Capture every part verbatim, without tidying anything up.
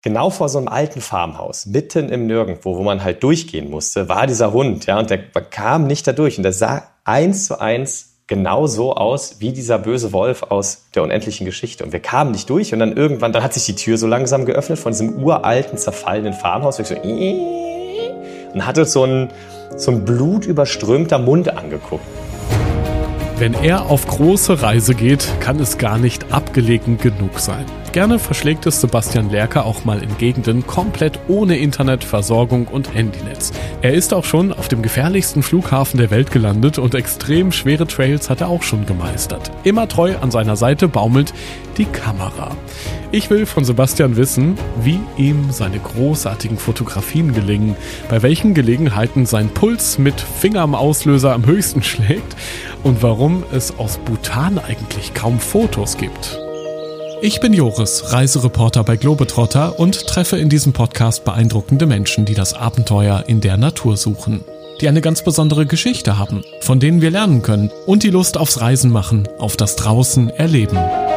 genau vor so einem alten Farmhaus, mitten im Nirgendwo, wo man halt durchgehen musste, war dieser Hund, ja, und der kam nicht da durch und der sah eins zu eins genau so aus wie dieser böse Wolf aus der unendlichen Geschichte. Und wir kamen nicht durch und dann irgendwann, dann hat sich die Tür so langsam geöffnet von diesem uralten, zerfallenen Farmhaus. Und ich so, und hatte so ein, so ein blutüberströmter Mund angeguckt. Wenn er auf große Reise geht, kann es gar nicht abgelegen genug sein. Gerne verschlägt es Sebastian Lerche auch mal in Gegenden komplett ohne Internetversorgung und Handynetz. Er ist auch schon auf dem gefährlichsten Flughafen der Welt gelandet und extrem schwere Trails hat er auch schon gemeistert. Immer treu an seiner Seite baumelt die Kamera. Ich will von Sebastian wissen, wie ihm seine großartigen Fotografien gelingen, bei welchen Gelegenheiten sein Puls mit Finger am Auslöser am höchsten schlägt und warum es aus Bhutan eigentlich kaum Fotos gibt. Ich bin Joris, Reisereporter bei Globetrotter und treffe in diesem Podcast beeindruckende Menschen, die das Abenteuer in der Natur suchen, die eine ganz besondere Geschichte haben, von denen wir lernen können und die Lust aufs Reisen machen, auf das Draußen erleben.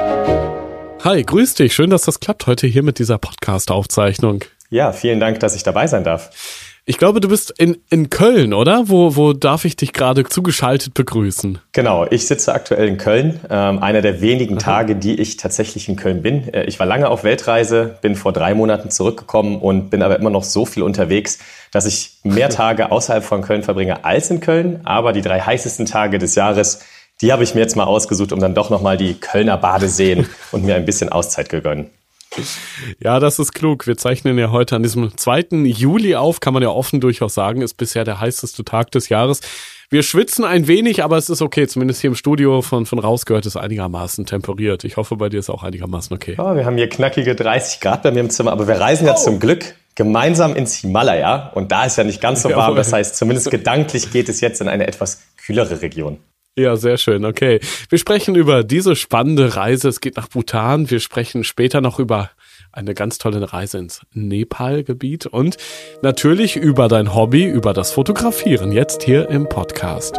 Hi, grüß dich, schön, dass das klappt heute hier mit dieser Podcast-Aufzeichnung. Ja, vielen Dank, dass ich dabei sein darf. Ich glaube, du bist in, in Köln, oder? Wo, wo darf ich dich gerade zugeschaltet begrüßen? Genau, ich sitze aktuell in Köln. Ähm, einer der wenigen Aha. Tage, die ich tatsächlich in Köln bin. Äh, ich war lange auf Weltreise, bin vor drei Monaten zurückgekommen und bin aber immer noch so viel unterwegs, dass ich mehr Tage außerhalb von Köln verbringe als in Köln. Aber die drei heißesten Tage des Jahres, die habe ich mir jetzt mal ausgesucht, um dann doch nochmal die Kölner Badeseen und mir ein bisschen Auszeit gegönnt. Ja, das ist klug. Wir zeichnen ja heute an diesem zweiten Juli auf, kann man ja offen durchaus sagen, ist bisher der heißeste Tag des Jahres. Wir schwitzen ein wenig, aber es ist okay, zumindest hier im Studio von, von rausgehört ist einigermaßen temperiert. Ich hoffe, bei dir ist auch einigermaßen okay. Ja, wir haben hier knackige dreißig Grad bei mir im Zimmer, aber wir reisen ja oh. zum Glück gemeinsam ins Himalaya und da ist ja nicht ganz so warm, Jawohl. Das heißt, zumindest gedanklich geht es jetzt in eine etwas kühlere Region. Ja, sehr schön, okay. Wir sprechen über diese spannende Reise, es geht nach Bhutan, wir sprechen später noch über eine ganz tolle Reise ins Nepal-Gebiet und natürlich über dein Hobby, über das Fotografieren, jetzt hier im Podcast.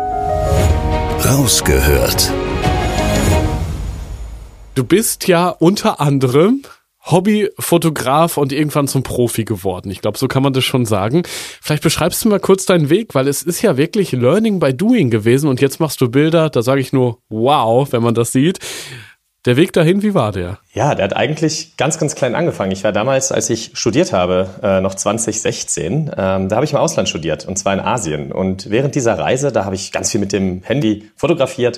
Rausgehört. Du bist ja unter anderem Hobbyfotograf und irgendwann zum Profi geworden. Ich glaube, so kann man das schon sagen. Vielleicht beschreibst du mal kurz deinen Weg, weil es ist ja wirklich Learning by Doing gewesen und jetzt machst du Bilder, da sage ich nur wow, wenn man das sieht. Der Weg dahin, wie war der? Ja, der hat eigentlich ganz, ganz klein angefangen. Ich war damals, als ich studiert habe, äh, noch zwanzig sechzehn, ähm, da habe ich im Ausland studiert und zwar in Asien. Und während dieser Reise, da habe ich ganz viel mit dem Handy fotografiert.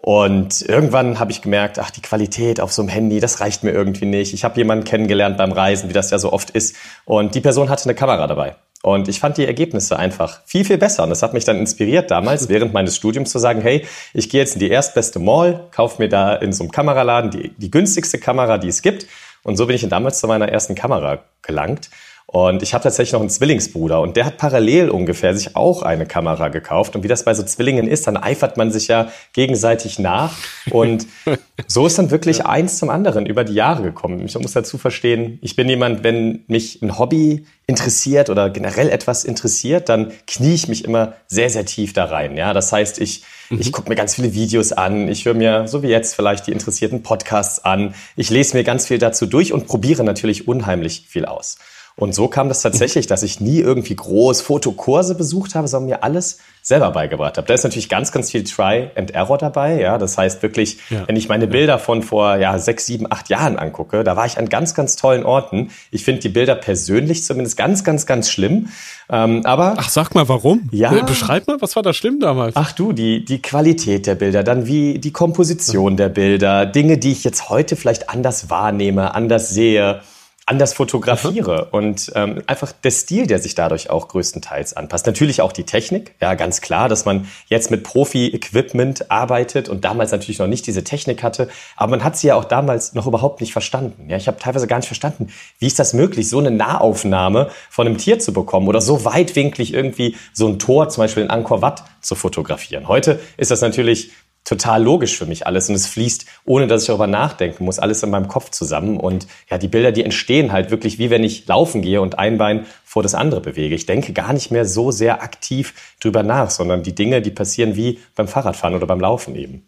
Und irgendwann habe ich gemerkt, ach, die Qualität auf so einem Handy, das reicht mir irgendwie nicht. Ich habe jemanden kennengelernt beim Reisen, wie das ja so oft ist. Und die Person hatte eine Kamera dabei. Und ich fand die Ergebnisse einfach viel, viel besser. Und das hat mich dann inspiriert, damals während meines Studiums zu sagen, hey, ich gehe jetzt in die erstbeste Mall, kaufe mir da in so einem Kameraladen die, die günstigste Kamera, die es gibt. Und so bin ich dann damals zu meiner ersten Kamera gelangt. Und ich habe tatsächlich noch einen Zwillingsbruder und der hat parallel ungefähr sich auch eine Kamera gekauft. Und wie das bei so Zwillingen ist, dann eifert man sich ja gegenseitig nach. Und so ist dann wirklich ja. eins zum anderen über die Jahre gekommen. Ich muss dazu verstehen, ich bin jemand, wenn mich ein Hobby interessiert oder generell etwas interessiert, dann knie ich mich immer sehr, sehr tief da rein. Ja, das heißt, ich, mhm. ich gucke mir ganz viele Videos an. Ich höre mir, so wie jetzt vielleicht, die interessierten Podcasts an. Ich lese mir ganz viel dazu durch und probiere natürlich unheimlich viel aus. Und so kam das tatsächlich, dass ich nie irgendwie groß Fotokurse besucht habe, sondern mir alles selber beigebracht habe. Da ist natürlich ganz, ganz viel Try and Error dabei. Ja, das heißt wirklich, ja. wenn ich meine Bilder von vor ja, sechs, sieben, acht Jahren angucke, da war ich an ganz, ganz tollen Orten. Ich finde die Bilder persönlich zumindest ganz, ganz, ganz schlimm. Ähm, aber Ach, sag mal, warum? Ja. Beschreib mal, was war da schlimm damals? Ach du, die, die Qualität der Bilder, dann wie die Komposition der Bilder, Dinge, die ich jetzt heute vielleicht anders wahrnehme, anders sehe, anders fotografiere mhm. und ähm, einfach der Stil, der sich dadurch auch größtenteils anpasst. Natürlich auch die Technik, ja ganz klar, dass man jetzt mit Profi-Equipment arbeitet und damals natürlich noch nicht diese Technik hatte, aber man hat sie ja auch damals noch überhaupt nicht verstanden. Ja, ich habe teilweise gar nicht verstanden, wie ist das möglich, so eine Nahaufnahme von einem Tier zu bekommen oder so weitwinklig irgendwie so ein Tor, zum Beispiel in Angkor Wat, zu fotografieren. Heute ist das natürlich total logisch für mich alles und es fließt, ohne dass ich darüber nachdenken muss, alles in meinem Kopf zusammen und ja, die Bilder, die entstehen halt wirklich, wie wenn ich laufen gehe und ein Bein vor das andere bewege. Ich denke gar nicht mehr so sehr aktiv drüber nach, sondern die Dinge, die passieren wie beim Fahrradfahren oder beim Laufen eben.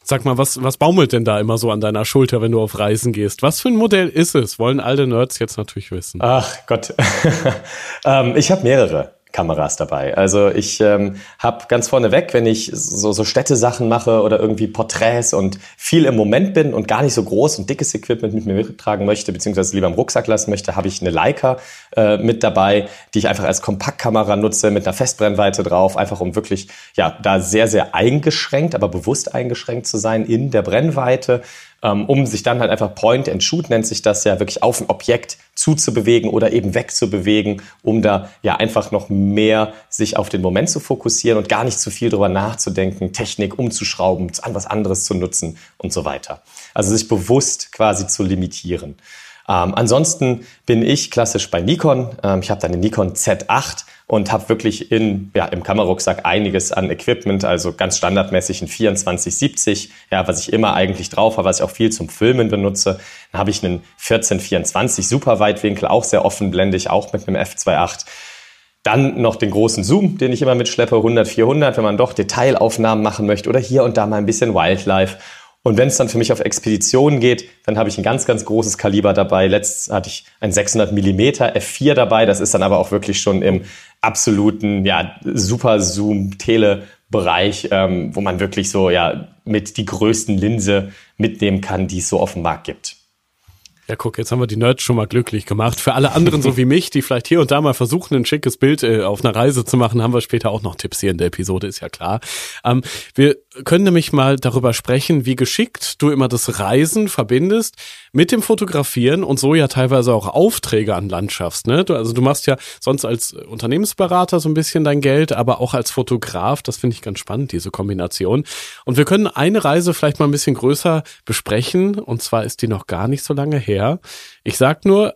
Sag mal, was, was baumelt denn da immer so an deiner Schulter, wenn du auf Reisen gehst? Was für ein Modell ist es? Wollen alle Nerds jetzt natürlich wissen. Ach Gott, ähm, ich habe mehrere Kameras dabei. Also ich ähm, habe ganz vorneweg, wenn ich so, so Städtesachen mache oder irgendwie Porträts und viel im Moment bin und gar nicht so groß und dickes Equipment mit mir mittragen möchte, beziehungsweise lieber im Rucksack lassen möchte, habe ich eine Leica äh, mit dabei, die ich einfach als Kompaktkamera nutze mit einer Festbrennweite drauf, einfach um wirklich ja da sehr, sehr eingeschränkt, aber bewusst eingeschränkt zu sein in der Brennweite, um sich dann halt einfach Point and Shoot, nennt sich das ja, wirklich auf ein Objekt zuzubewegen oder eben wegzubewegen, um da ja einfach noch mehr sich auf den Moment zu fokussieren und gar nicht zu viel drüber nachzudenken, Technik umzuschrauben, an was anderes zu nutzen und so weiter. Also sich bewusst quasi zu limitieren. Ähm, ansonsten bin ich klassisch bei Nikon. Ähm, ich habe da eine Nikon Z acht und habe wirklich in, ja, im Kamerarucksack einiges an Equipment, also ganz standardmäßig ein vierundzwanzig siebzig, ja, was ich immer eigentlich drauf habe, was ich auch viel zum Filmen benutze. Dann habe ich einen vierzehn vierundzwanzig Superweitwinkel, auch sehr offenblendig, auch mit einem F zwei Komma acht. Dann noch den großen Zoom, den ich immer mitschleppe, hundert vierhundert, wenn man doch Detailaufnahmen machen möchte oder hier und da mal ein bisschen Wildlife. Und wenn es dann für mich auf Expeditionen geht, dann habe ich ein ganz, ganz großes Kaliber dabei. Letztens hatte ich ein sechshundert Millimeter F vier dabei. Das ist dann aber auch wirklich schon im absoluten ja, Super-Zoom-Tele-Bereich, ähm, wo man wirklich so ja mit die größten Linse mitnehmen kann, die es so auf dem Markt gibt. Ja, guck, jetzt haben wir die Nerds schon mal glücklich gemacht. Für alle anderen so wie mich, die vielleicht hier und da mal versuchen, ein schickes Bild äh, auf einer Reise zu machen, haben wir später auch noch Tipps hier in der Episode, ist ja klar. Ähm, wir können nämlich mal darüber sprechen, wie geschickt du immer das Reisen verbindest mit dem Fotografieren und so ja teilweise auch Aufträge an Land schaffst, ne? Du, also du machst ja sonst als Unternehmensberater so ein bisschen dein Geld, aber auch als Fotograf, das finde ich ganz spannend, diese Kombination. Und wir können eine Reise vielleicht mal ein bisschen größer besprechen, und zwar ist die noch gar nicht so lange her. Ich sag nur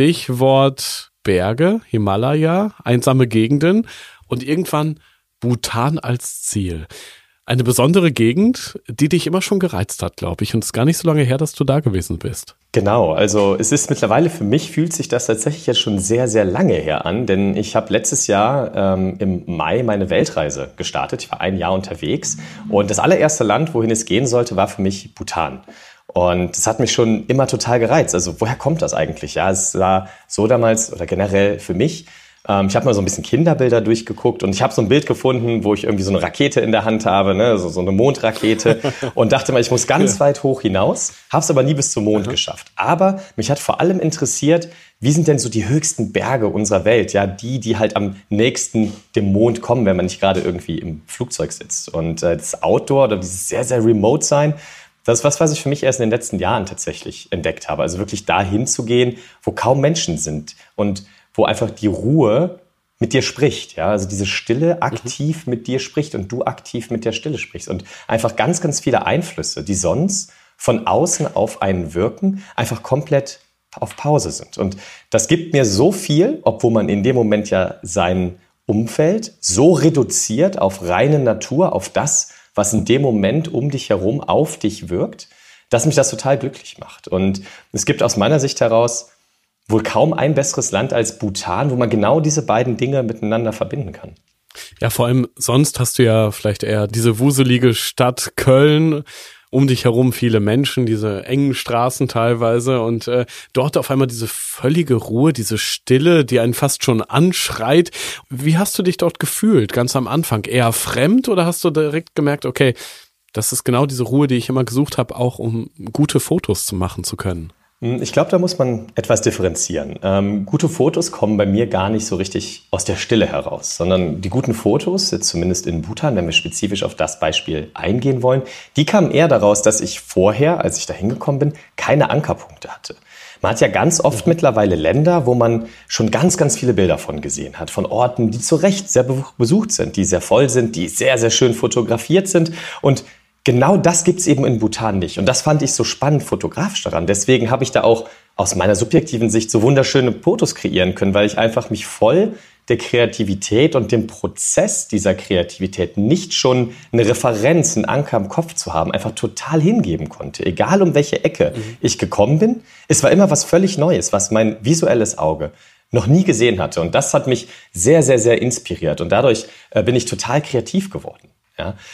Stichwort Berge, Himalaya, einsame Gegenden und irgendwann Bhutan als Ziel. Eine besondere Gegend, die dich immer schon gereizt hat, glaube ich. Und es ist gar nicht so lange her, dass du da gewesen bist. Genau, also es ist mittlerweile, für mich fühlt sich das tatsächlich jetzt schon sehr, sehr lange her an. Denn ich habe letztes Jahr ähm, im Mai meine Weltreise gestartet. Ich war ein Jahr unterwegs. Und das allererste Land, wohin es gehen sollte, war für mich Bhutan. Und das hat mich schon immer total gereizt. Also woher kommt das eigentlich? Ja, es war so damals oder generell für mich. Ähm, ich habe mal so ein bisschen Kinderbilder durchgeguckt und ich habe so ein Bild gefunden, wo ich irgendwie so eine Rakete in der Hand habe, ne, so, so eine Mondrakete und dachte mal, ich muss ganz ja. weit hoch hinaus, habe es aber nie bis zum Mond Aha. geschafft. Aber mich hat vor allem interessiert, wie sind denn so die höchsten Berge unserer Welt? Ja, die, die halt am nächsten dem Mond kommen, wenn man nicht gerade irgendwie im Flugzeug sitzt. Und äh, das Outdoor oder dieses sehr, sehr remote sein, das ist was, was ich für mich erst in den letzten Jahren tatsächlich entdeckt habe. Also wirklich dahin zu gehen, wo kaum Menschen sind und wo einfach die Ruhe mit dir spricht. Ja? Also diese Stille aktiv mhm. mit dir spricht und du aktiv mit der Stille sprichst. Und einfach ganz, ganz viele Einflüsse, die sonst von außen auf einen wirken, einfach komplett auf Pause sind. Und das gibt mir so viel, obwohl man in dem Moment ja sein Umfeld so reduziert auf reine Natur, auf das, was in dem Moment um dich herum auf dich wirkt, dass mich das total glücklich macht. Und es gibt aus meiner Sicht heraus wohl kaum ein besseres Land als Bhutan, wo man genau diese beiden Dinge miteinander verbinden kann. Ja, vor allem sonst hast du ja vielleicht eher diese wuselige Stadt Köln, um dich herum viele Menschen, diese engen Straßen teilweise und äh, dort auf einmal diese völlige Ruhe, diese Stille, die einen fast schon anschreit. Wie hast du dich dort gefühlt, ganz am Anfang? Eher fremd oder hast du direkt gemerkt, okay, das ist genau diese Ruhe, die ich immer gesucht habe, auch um gute Fotos zu machen zu können? Ich glaube, da muss man etwas differenzieren. Ähm, gute Fotos kommen bei mir gar nicht so richtig aus der Stille heraus, sondern die guten Fotos, jetzt zumindest in Bhutan, wenn wir spezifisch auf das Beispiel eingehen wollen, die kamen eher daraus, dass ich vorher, als ich da hingekommen bin, keine Ankerpunkte hatte. Man hat ja ganz oft mhm. mittlerweile Länder, wo man schon ganz, ganz viele Bilder von gesehen hat, von Orten, die zu Recht sehr besucht sind, die sehr voll sind, die sehr, sehr schön fotografiert sind und genau das gibt's eben in Bhutan nicht. Und das fand ich so spannend fotografisch daran. Deswegen habe ich da auch aus meiner subjektiven Sicht so wunderschöne Fotos kreieren können, weil ich einfach mich voll der Kreativität und dem Prozess dieser Kreativität, nicht schon eine Referenz, einen Anker im Kopf zu haben, einfach total hingeben konnte. Egal um welche Ecke mhm. ich gekommen bin, es war immer was völlig Neues, was mein visuelles Auge noch nie gesehen hatte. Und das hat mich sehr, sehr, sehr inspiriert. Und dadurch äh, bin ich total kreativ geworden. Ja.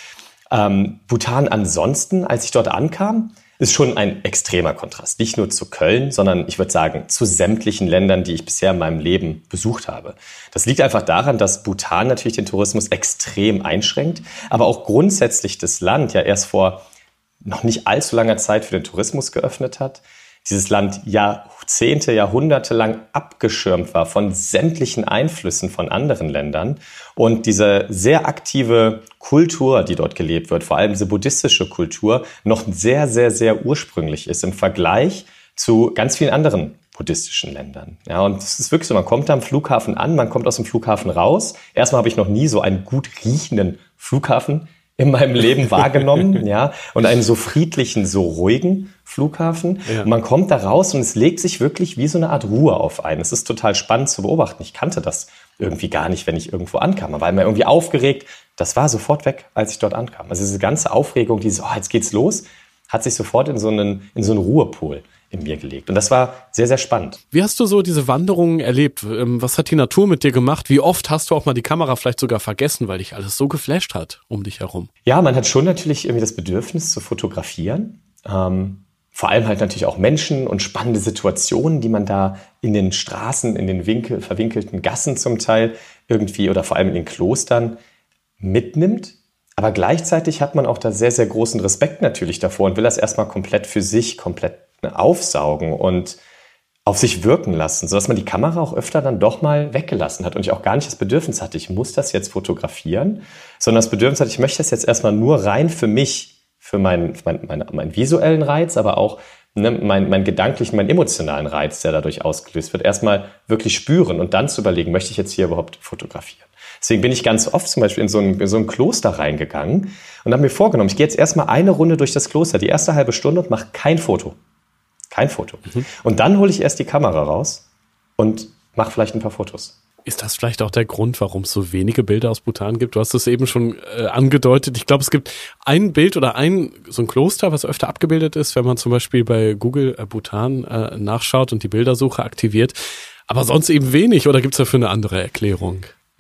Ähm, Bhutan ansonsten, als ich dort ankam, ist schon ein extremer Kontrast. Nicht nur zu Köln, sondern ich würde sagen zu sämtlichen Ländern, die ich bisher in meinem Leben besucht habe. Das liegt einfach daran, dass Bhutan natürlich den Tourismus extrem einschränkt, aber auch grundsätzlich das Land ja erst vor noch nicht allzu langer Zeit für den Tourismus geöffnet hat. Dieses Land Jahrzehnte, Jahrhunderte lang abgeschirmt war von sämtlichen Einflüssen von anderen Ländern. Und diese sehr aktive Kultur, die dort gelebt wird, vor allem diese buddhistische Kultur, noch sehr, sehr, sehr ursprünglich ist im Vergleich zu ganz vielen anderen buddhistischen Ländern. Ja, und es ist wirklich so, man kommt da am Flughafen an, man kommt aus dem Flughafen raus. Erstmal habe ich noch nie so einen gut riechenden Flughafen in meinem Leben wahrgenommen, ja, und einen so friedlichen, so ruhigen Flughafen. Ja. Und man kommt da raus und es legt sich wirklich wie so eine Art Ruhe auf einen. Es ist total spannend zu beobachten. Ich kannte das irgendwie gar nicht, wenn ich irgendwo ankam. Man war immer irgendwie aufgeregt. Das war sofort weg, als ich dort ankam. Also diese ganze Aufregung, dieses, oh, jetzt geht's los, hat sich sofort in so einen, in so einen Ruhepol in mir gelegt. Und das war sehr, sehr spannend. Wie hast du so diese Wanderungen erlebt? Was hat die Natur mit dir gemacht? Wie oft hast du auch mal die Kamera vielleicht sogar vergessen, weil dich alles so geflasht hat um dich herum? Ja, man hat schon natürlich irgendwie das Bedürfnis zu fotografieren. Ähm, vor allem halt natürlich auch Menschen und spannende Situationen, die man da in den Straßen, in den Winkel, verwinkelten Gassen zum Teil irgendwie oder vor allem in den Klostern mitnimmt. Aber gleichzeitig hat man auch da sehr, sehr großen Respekt natürlich davor und will das erstmal komplett für sich, komplett aufsaugen und auf sich wirken lassen, sodass man die Kamera auch öfter dann doch mal weggelassen hat und ich auch gar nicht das Bedürfnis hatte, ich muss das jetzt fotografieren, sondern das Bedürfnis hatte, ich möchte das jetzt erstmal nur rein für mich, für meinen, mein, mein, meinen visuellen Reiz, aber auch ne, meinen mein gedanklichen, meinen emotionalen Reiz, der dadurch ausgelöst wird, erstmal wirklich spüren und dann zu überlegen, möchte ich jetzt hier überhaupt fotografieren. Deswegen bin ich ganz oft zum Beispiel in so ein, in so ein Kloster reingegangen und habe mir vorgenommen, ich gehe jetzt erstmal eine Runde durch das Kloster, die erste halbe Stunde und mache kein Foto. Kein Foto. Mhm. Und dann hole ich erst die Kamera raus und mache vielleicht ein paar Fotos. Ist das vielleicht auch der Grund, warum es so wenige Bilder aus Bhutan gibt? Du hast es eben schon äh, angedeutet. Ich glaube, es gibt ein Bild oder ein so ein Kloster, was öfter abgebildet ist, wenn man zum Beispiel bei Google äh, Bhutan äh, nachschaut und die Bildersuche aktiviert. Aber sonst eben wenig. Oder gibt es dafür eine andere Erklärung?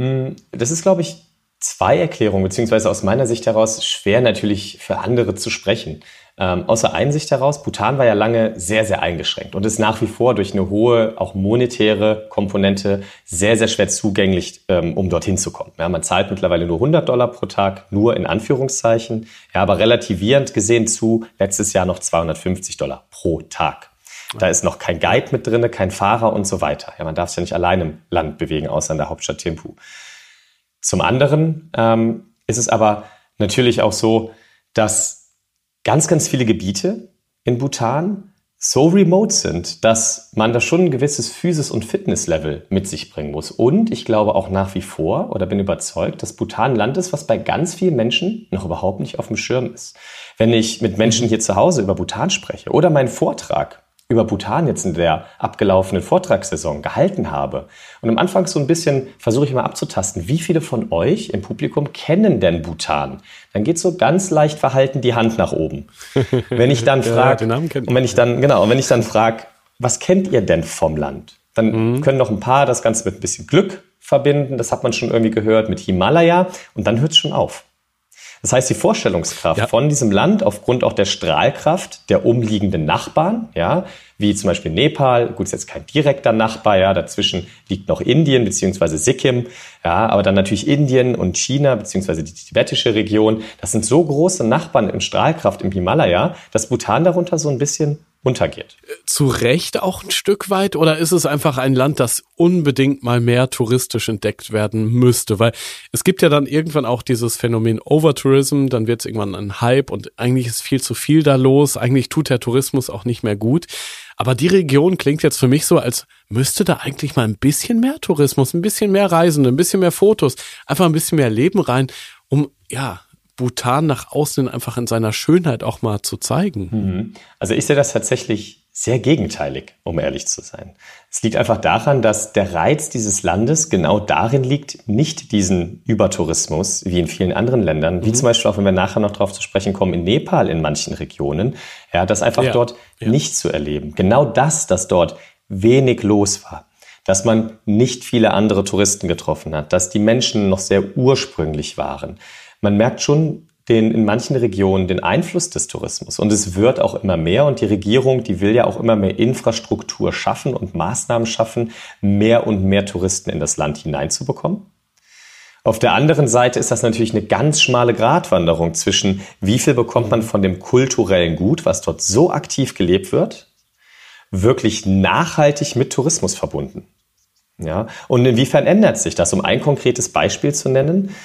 Das ist, glaube ich, zwei Erklärungen, beziehungsweise aus meiner Sicht heraus schwer natürlich für andere zu sprechen. Ähm, außer Einsicht heraus, Bhutan war ja lange sehr, sehr eingeschränkt und ist nach wie vor durch eine hohe, auch monetäre Komponente sehr, sehr schwer zugänglich, ähm, um dorthin zu kommen. Ja, man zahlt mittlerweile nur hundert Dollar pro Tag, nur in Anführungszeichen, ja, aber relativierend gesehen zu letztes Jahr noch zweihundertfünfzig Dollar pro Tag. Da ist noch kein Guide mit drin, kein Fahrer und so weiter. Ja, man darf sich ja nicht allein im Land bewegen, außer in der Hauptstadt Thimphu. Zum anderen ähm, ist es aber natürlich auch so, dass ganz, ganz viele Gebiete in Bhutan so remote sind, dass man da schon ein gewisses Physis- und Fitnesslevel mit sich bringen muss. Und ich glaube auch nach wie vor oder bin überzeugt, dass Bhutan ein Land ist, was bei ganz vielen Menschen noch überhaupt nicht auf dem Schirm ist. Wenn ich mit Menschen hier zu Hause über Bhutan spreche oder meinen Vortrag über Bhutan jetzt in der abgelaufenen Vortragssaison gehalten habe. Und am Anfang so ein bisschen versuche ich mal abzutasten, wie viele von euch im Publikum kennen denn Bhutan? Dann geht so ganz leicht verhalten die Hand nach oben. Wenn ich dann frage, ja, und wenn ich dann, genau, und wenn ich dann frage, was kennt ihr denn vom Land? Dann mhm. können noch ein paar das Ganze mit ein bisschen Glück verbinden. Das hat man schon irgendwie gehört mit Himalaya. Und dann hört es schon auf. Das heißt, die Vorstellungskraft ja. von diesem Land aufgrund auch der Strahlkraft der umliegenden Nachbarn, ja, wie zum Beispiel Nepal, gut, ist jetzt kein direkter Nachbar, ja, dazwischen liegt noch Indien beziehungsweise Sikkim, ja, aber dann natürlich Indien und China beziehungsweise die tibetische Region. Das sind so große Nachbarn in Strahlkraft im Himalaya, dass Bhutan darunter so ein bisschen untergeht. Zu Recht auch ein Stück weit, oder ist es einfach ein Land, das unbedingt mal mehr touristisch entdeckt werden müsste? Weil es gibt ja dann irgendwann auch dieses Phänomen Overtourism, dann wird es irgendwann ein Hype und eigentlich ist viel zu viel da los, eigentlich tut der Tourismus auch nicht mehr gut. Aber die Region klingt jetzt für mich so, als müsste da eigentlich mal ein bisschen mehr Tourismus, ein bisschen mehr Reisende, ein bisschen mehr Fotos, einfach ein bisschen mehr Leben rein, um, ja, Bhutan nach außen einfach in seiner Schönheit auch mal zu zeigen. Also ich sehe das tatsächlich sehr gegenteilig, um ehrlich zu sein. Es liegt einfach daran, dass der Reiz dieses Landes genau darin liegt, nicht diesen Übertourismus wie in vielen anderen Ländern, mhm. wie zum Beispiel auch, wenn wir nachher noch drauf zu sprechen kommen, in Nepal in manchen Regionen, ja, das einfach ja. dort ja. nicht zu erleben. Genau das, dass dort wenig los war. Dass man nicht viele andere Touristen getroffen hat, dass die Menschen noch sehr ursprünglich waren. Man merkt schon den, in manchen Regionen den Einfluss des Tourismus. Und es wird auch immer mehr. Und die Regierung, die will ja auch immer mehr Infrastruktur schaffen und Maßnahmen schaffen, mehr und mehr Touristen in das Land hineinzubekommen. Auf der anderen Seite ist das natürlich eine ganz schmale Gratwanderung zwischen, wie viel bekommt man von dem kulturellen Gut, was dort so aktiv gelebt wird, wirklich nachhaltig mit Tourismus verbunden. Ja? Und inwiefern ändert sich das? Um ein konkretes Beispiel zu nennen: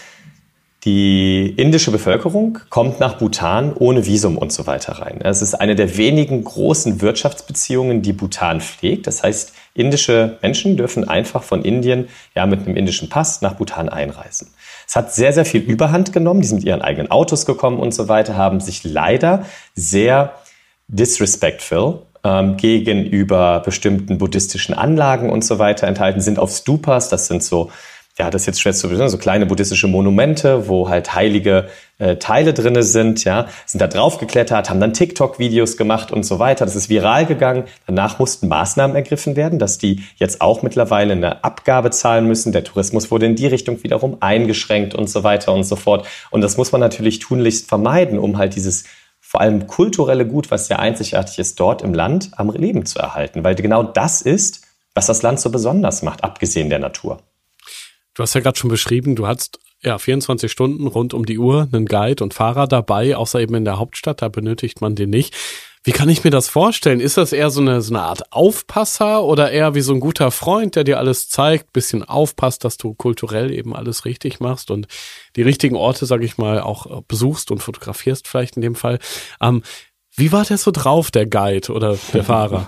Die indische Bevölkerung kommt nach Bhutan ohne Visum und so weiter rein. Es ist eine der wenigen großen Wirtschaftsbeziehungen, die Bhutan pflegt. Das heißt, indische Menschen dürfen einfach von Indien ja mit einem indischen Pass nach Bhutan einreisen. Es hat sehr, sehr viel Überhand genommen. Die sind mit ihren eigenen Autos gekommen und so weiter, haben sich leider sehr disrespectful ähm, gegenüber bestimmten buddhistischen Anlagen und so weiter enthalten, sind auf Stupas, das sind so Ja, das ist jetzt schwer zu beschreiben, so kleine buddhistische Monumente, wo halt heilige äh, Teile drinne sind, ja, sind da drauf geklettert, haben dann TikTok-Videos gemacht und so weiter. Das ist viral gegangen. Danach mussten Maßnahmen ergriffen werden, dass die jetzt auch mittlerweile eine Abgabe zahlen müssen. Der Tourismus wurde in die Richtung wiederum eingeschränkt und so weiter und so fort. Und das muss man natürlich tunlichst vermeiden, um halt dieses vor allem kulturelle Gut, was ja einzigartig ist, dort im Land am Leben zu erhalten. Weil genau das ist, was das Land so besonders macht, abgesehen der Natur. Du hast ja gerade schon beschrieben, du hast ja vierundzwanzig Stunden rund um die Uhr einen Guide und Fahrer dabei, außer eben in der Hauptstadt, da benötigt man den nicht. Wie kann ich mir das vorstellen? Ist das eher so eine, so eine Art Aufpasser oder eher wie so ein guter Freund, der dir alles zeigt, bisschen aufpasst, dass du kulturell eben alles richtig machst und die richtigen Orte, sag ich mal, auch besuchst und fotografierst vielleicht in dem Fall? Ähm, wie war der so drauf, der Guide oder der Fahrer?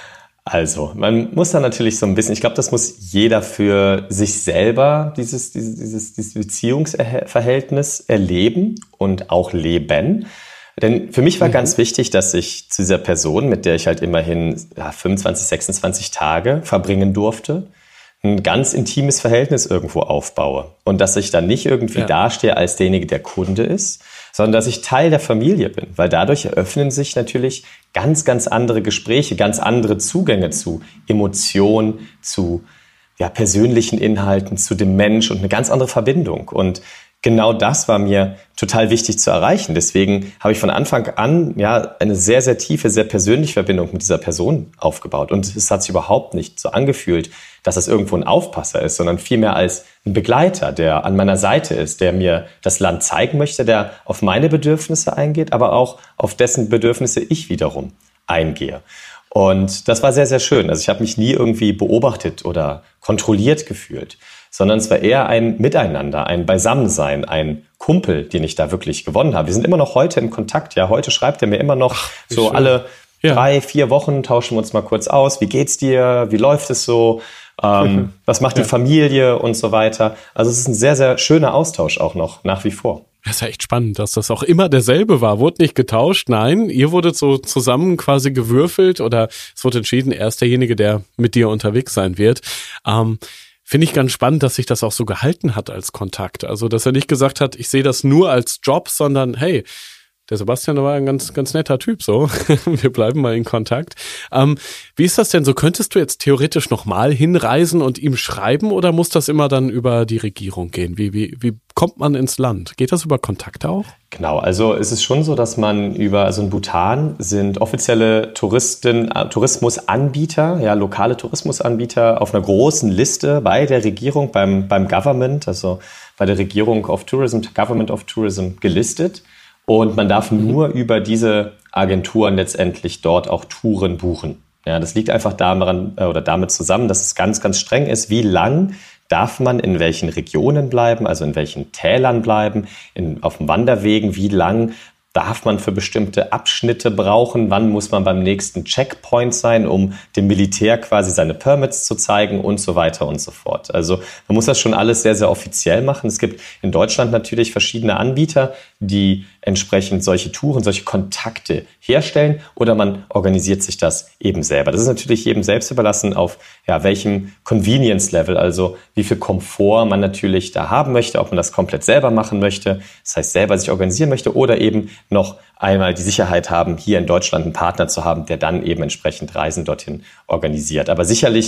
Also, man muss da natürlich so ein bisschen, ich glaube, das muss jeder für sich selber, dieses, dieses, dieses, dieses Beziehungsverhältnis erleben und auch leben. Denn für mich war mhm. ganz wichtig, dass ich zu dieser Person, mit der ich halt immerhin ja, fünfundzwanzig, sechsundzwanzig Tage verbringen durfte, ein ganz intimes Verhältnis irgendwo aufbaue. Und dass ich dann nicht irgendwie ja. dastehe als derjenige, der Kunde ist, sondern dass ich Teil der Familie bin. Weil dadurch eröffnen sich natürlich ganz, ganz andere Gespräche, ganz andere Zugänge zu Emotionen, zu ja, persönlichen Inhalten, zu dem Mensch und eine ganz andere Verbindung. Und genau das war mir total wichtig zu erreichen. Deswegen habe ich von Anfang an ja eine sehr, sehr tiefe, sehr persönliche Verbindung mit dieser Person aufgebaut. Und es hat sich überhaupt nicht so angefühlt, dass es irgendwo ein Aufpasser ist, sondern vielmehr als ein Begleiter, der an meiner Seite ist, der mir das Land zeigen möchte, der auf meine Bedürfnisse eingeht, aber auch auf dessen Bedürfnisse ich wiederum eingehe. Und das war sehr, sehr schön. Also ich habe mich nie irgendwie beobachtet oder kontrolliert gefühlt, sondern es war eher ein Miteinander, ein Beisammensein, ein Kumpel, den ich da wirklich gewonnen habe. Wir sind immer noch heute im Kontakt. Ja, heute schreibt er mir immer noch Ach, so schön. alle ja. drei, vier Wochen tauschen wir uns mal kurz aus. Wie geht's dir? Wie läuft es so? Ähm, mhm. Was macht die ja. Familie und so weiter? Also es ist ein sehr, sehr schöner Austausch auch noch nach wie vor. Das ist ja echt spannend, dass das auch immer derselbe war. Wurde nicht getauscht, nein, ihr wurdet so zusammen quasi gewürfelt oder es wurde entschieden, er ist derjenige, der mit dir unterwegs sein wird. Ähm, Finde ich ganz spannend, dass sich das auch so gehalten hat als Kontakt. Also, dass er nicht gesagt hat, ich sehe das nur als Job, sondern hey, der Sebastian war ein ganz, ganz netter Typ, so. Wir bleiben mal in Kontakt. Ähm, wie ist das denn so? Könntest du jetzt theoretisch nochmal hinreisen und ihm schreiben oder muss das immer dann über die Regierung gehen? Wie, wie, wie kommt man ins Land? Geht das über Kontakte auch? Genau, also es ist schon so, dass man über, also in Bhutan sind offizielle Touristen, Tourismusanbieter, ja, lokale Tourismusanbieter auf einer großen Liste bei der Regierung, beim, beim Government, also bei der Regierung of Tourism, Government of Tourism gelistet. Und man darf nur über diese Agenturen letztendlich dort auch Touren buchen. Ja, das liegt einfach daran oder damit zusammen, dass es ganz, ganz streng ist, wie lang darf man in welchen Regionen bleiben, also in welchen Tälern bleiben, in, auf den Wanderwegen, wie lang darf man für bestimmte Abschnitte brauchen, wann muss man beim nächsten Checkpoint sein, um dem Militär quasi seine Permits zu zeigen und so weiter und so fort. Also man muss das schon alles sehr, sehr offiziell machen. Es gibt in Deutschland natürlich verschiedene Anbieter, die entsprechend solche Touren, solche Kontakte herstellen oder man organisiert sich das eben selber. Das ist natürlich jedem selbst überlassen, auf ja, welchem Convenience-Level, also wie viel Komfort man natürlich da haben möchte, ob man das komplett selber machen möchte, das heißt selber sich organisieren möchte oder eben noch einmal die Sicherheit haben, hier in Deutschland einen Partner zu haben, der dann eben entsprechend Reisen dorthin organisiert. Aber sicherlich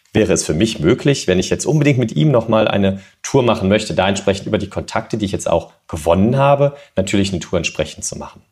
wäre es für mich möglich, wenn ich jetzt unbedingt mit ihm nochmal eine Tour machen möchte, da entsprechend über die Kontakte, die ich jetzt auch gewonnen habe, natürlich eine Tour entsprechend zu machen.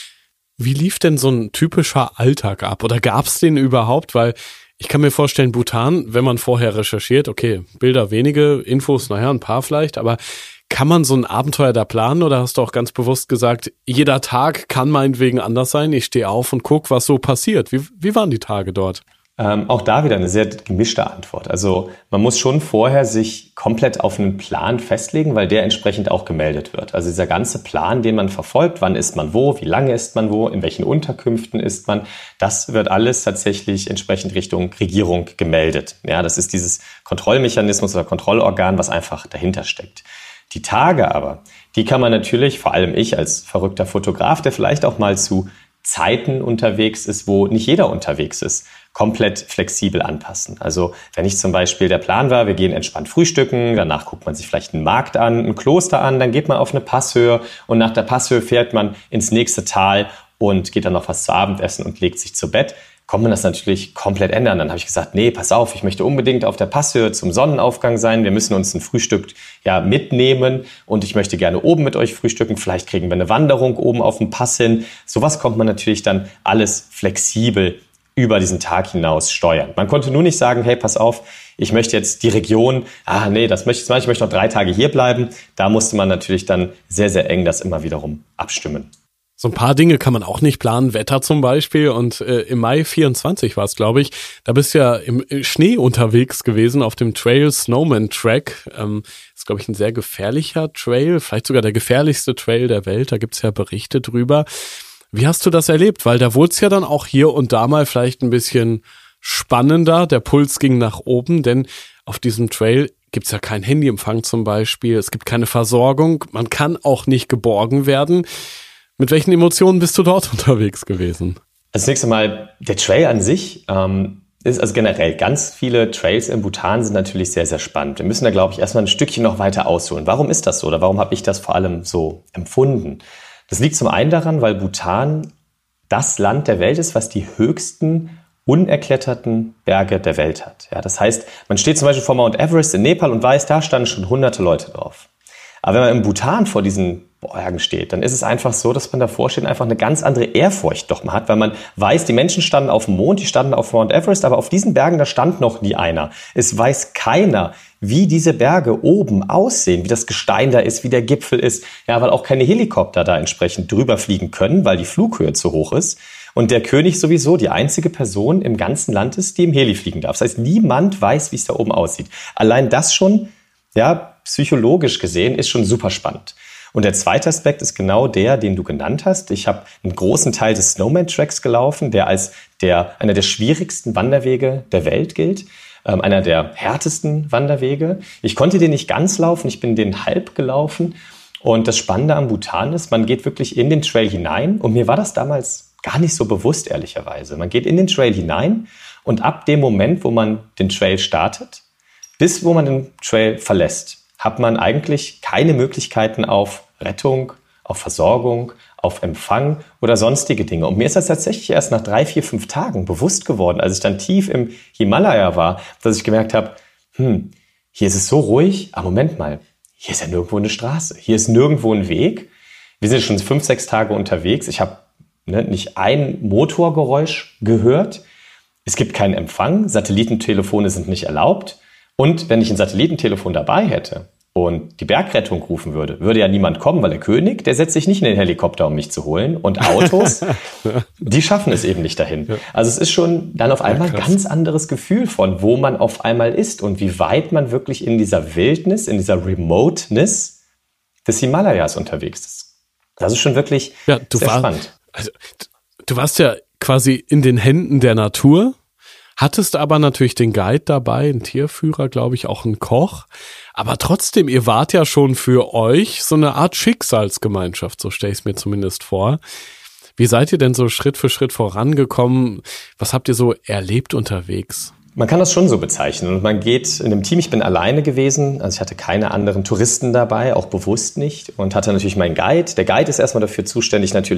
Wie lief denn so ein typischer Alltag ab? Oder gab es den überhaupt? Weil ich kann mir vorstellen, Bhutan, wenn man vorher recherchiert, okay, Bilder wenige, Infos, naja, ein paar vielleicht, aber kann man so ein Abenteuer da planen oder hast du auch ganz bewusst gesagt, jeder Tag kann meinetwegen anders sein, ich stehe auf und gucke, was so passiert. Wie, wie waren die Tage dort? Ähm, auch da wieder eine sehr gemischte Antwort. Also man muss schon vorher sich komplett auf einen Plan festlegen, weil der entsprechend auch gemeldet wird. Also dieser ganze Plan, den man verfolgt, wann ist man wo, wie lange ist man wo, in welchen Unterkünften ist man, das wird alles tatsächlich entsprechend Richtung Regierung gemeldet. Ja, das ist dieses Kontrollmechanismus oder Kontrollorgan, was einfach dahinter steckt. Die Tage aber, die kann man natürlich, vor allem ich als verrückter Fotograf, der vielleicht auch mal zu Zeiten unterwegs ist, wo nicht jeder unterwegs ist, komplett flexibel anpassen. Also wenn ich zum Beispiel der Plan war, wir gehen entspannt frühstücken, danach guckt man sich vielleicht einen Markt an, ein Kloster an, dann geht man auf eine Passhöhe und nach der Passhöhe fährt man ins nächste Tal und geht dann noch was zu Abendessen und legt sich zu Bett, kann man das natürlich komplett ändern. Dann habe ich gesagt, nee, pass auf, ich möchte unbedingt auf der Passhöhe zum Sonnenaufgang sein. Wir müssen uns ein Frühstück ja mitnehmen und ich möchte gerne oben mit euch frühstücken. Vielleicht kriegen wir eine Wanderung oben auf dem Pass hin. Sowas kommt man natürlich dann alles flexibel über diesen Tag hinaus steuern. Man konnte nur nicht sagen, hey, pass auf, ich möchte jetzt die Region, ah nee, das möchte ich mal, ich möchte noch drei Tage hier bleiben. Da musste man natürlich dann sehr, sehr eng das immer wiederum abstimmen. So ein paar Dinge kann man auch nicht planen, Wetter zum Beispiel. Und äh, im Mai vierundzwanzig war es, glaube ich, da bist du ja im Schnee unterwegs gewesen auf dem Trail Snowman Track. Ähm, ist, glaube ich, ein sehr gefährlicher Trail, vielleicht sogar der gefährlichste Trail der Welt. Da gibt's ja Berichte drüber. Wie hast du das erlebt? Weil da wurde es ja dann auch hier und da mal vielleicht ein bisschen spannender. Der Puls ging nach oben, denn auf diesem Trail gibt's ja keinen Handyempfang zum Beispiel. Es gibt keine Versorgung. Man kann auch nicht geborgen werden. Mit welchen Emotionen bist du dort unterwegs gewesen? Das nächste Mal, der Trail an sich ähm, ist, also generell, ganz viele Trails in Bhutan sind natürlich sehr, sehr spannend. Wir müssen da, glaube ich, erstmal ein Stückchen noch weiter ausholen. Warum ist das so oder warum habe ich das vor allem so empfunden? Das liegt zum einen daran, weil Bhutan das Land der Welt ist, was die höchsten unerkletterten Berge der Welt hat. Ja, das heißt, man steht zum Beispiel vor Mount Everest in Nepal und weiß, da standen schon hunderte Leute drauf. Aber wenn man im Bhutan vor diesen Bergen steht, dann ist es einfach so, dass man davor steht und einfach eine ganz andere Ehrfurcht doch mal hat, weil man weiß, die Menschen standen auf dem Mond, die standen auf Mount Everest, aber auf diesen Bergen, da stand noch nie einer. Es weiß keiner, wie diese Berge oben aussehen, wie das Gestein da ist, wie der Gipfel ist, ja, weil auch keine Helikopter da entsprechend drüber fliegen können, weil die Flughöhe zu hoch ist. Und der König sowieso die einzige Person im ganzen Land ist, die im Heli fliegen darf. Das heißt, niemand weiß, wie es da oben aussieht. Allein das schon, ja, psychologisch gesehen, ist schon super spannend. Und der zweite Aspekt ist genau der, den du genannt hast. Ich habe einen großen Teil des Snowman Tracks gelaufen, der als der, einer der schwierigsten Wanderwege der Welt gilt. Ähm, einer der härtesten Wanderwege. Ich konnte den nicht ganz laufen, ich bin den halb gelaufen. Und das Spannende am Bhutan ist, man geht wirklich in den Trail hinein. Und mir war das damals gar nicht so bewusst, ehrlicherweise. Man geht in den Trail hinein und ab dem Moment, wo man den Trail startet, bis wo man den Trail verlässt, hat man eigentlich keine Möglichkeiten auf Rettung, auf Versorgung, auf Empfang oder sonstige Dinge. Und mir ist das tatsächlich erst nach drei, vier, fünf Tagen bewusst geworden, als ich dann tief im Himalaya war, dass ich gemerkt habe, hm, hier ist es so ruhig, aber Moment mal, hier ist ja nirgendwo eine Straße, hier ist nirgendwo ein Weg. Wir sind schon fünf, sechs Tage unterwegs, ich habe ne, nicht ein Motorgeräusch gehört, es gibt keinen Empfang, Satellitentelefone sind nicht erlaubt. Und wenn ich ein Satellitentelefon dabei hätte und die Bergrettung rufen würde, würde ja niemand kommen, weil der König, der setzt sich nicht in den Helikopter, um mich zu holen. Und Autos, die schaffen es eben nicht dahin. Ja. Also es ist schon dann auf einmal ein ja, ganz anderes Gefühl von, wo man auf einmal ist und wie weit man wirklich in dieser Wildnis, in dieser Remoteness des Himalayas unterwegs ist. Das ist schon wirklich ja, du sehr war, spannend. Also, du warst ja quasi in den Händen der Natur. Hattest aber natürlich den Guide dabei, einen Tierführer, glaube ich, auch einen Koch. Aber trotzdem, ihr wart ja schon für euch so eine Art Schicksalsgemeinschaft, so stelle ich es mir zumindest vor. Wie seid ihr denn so Schritt für Schritt vorangekommen? Was habt ihr so erlebt unterwegs? Man kann das schon so bezeichnen. Und man geht in einem Team, ich bin alleine gewesen, also ich hatte keine anderen Touristen dabei, auch bewusst nicht. Und hatte natürlich meinen Guide. Der Guide ist erstmal dafür zuständig, natürlich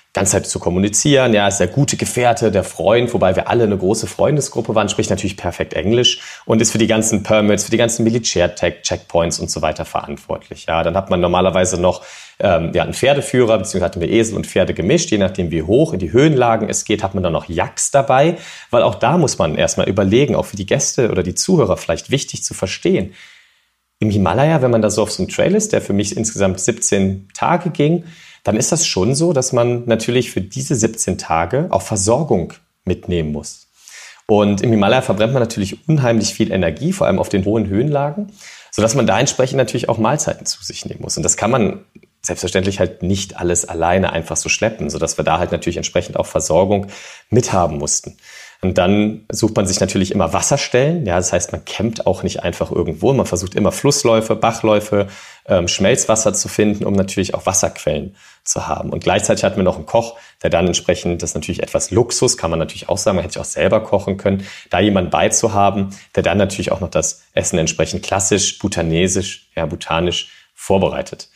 ganze Zeit zu kommunizieren. Ja, ist der gute Gefährte, der Freund, wobei wir alle eine große Freundesgruppe waren, spricht natürlich perfekt Englisch und ist für die ganzen Permits, für die ganzen Militär-Checkpoints und so weiter verantwortlich. Ja, dann hat man normalerweise noch ähm, ja, einen Pferdeführer, beziehungsweise hatten wir Esel und Pferde gemischt, je nachdem wie hoch in die Höhenlagen es geht, hat man dann noch Yaks dabei, weil auch da muss man erstmal überlegen, auch für die Gäste oder die Zuhörer vielleicht wichtig zu verstehen. Im Himalaya, wenn man da so auf so einem Trail ist, der für mich insgesamt siebzehn Tage ging, dann ist das schon so, dass man natürlich für diese siebzehn Tage auch Versorgung mitnehmen muss. Und im Himalaya verbrennt man natürlich unheimlich viel Energie, vor allem auf den hohen Höhenlagen, sodass man da entsprechend natürlich auch Mahlzeiten zu sich nehmen muss. Und das kann man selbstverständlich halt nicht alles alleine einfach so schleppen, sodass wir da halt natürlich entsprechend auch Versorgung mithaben mussten. Und dann sucht man sich natürlich immer Wasserstellen. Ja, das heißt, man campt auch nicht einfach irgendwo. Man versucht immer Flussläufe, Bachläufe, ähm, Schmelzwasser zu finden, um natürlich auch Wasserquellen zu haben. Und gleichzeitig hatten wir noch einen Koch, der dann entsprechend, das ist natürlich etwas Luxus, kann man natürlich auch sagen, man hätte auch selber kochen können, da jemanden beizuhaben, der dann natürlich auch noch das Essen entsprechend klassisch, bhutanesisch, ja, bhutanisch vorbereitet.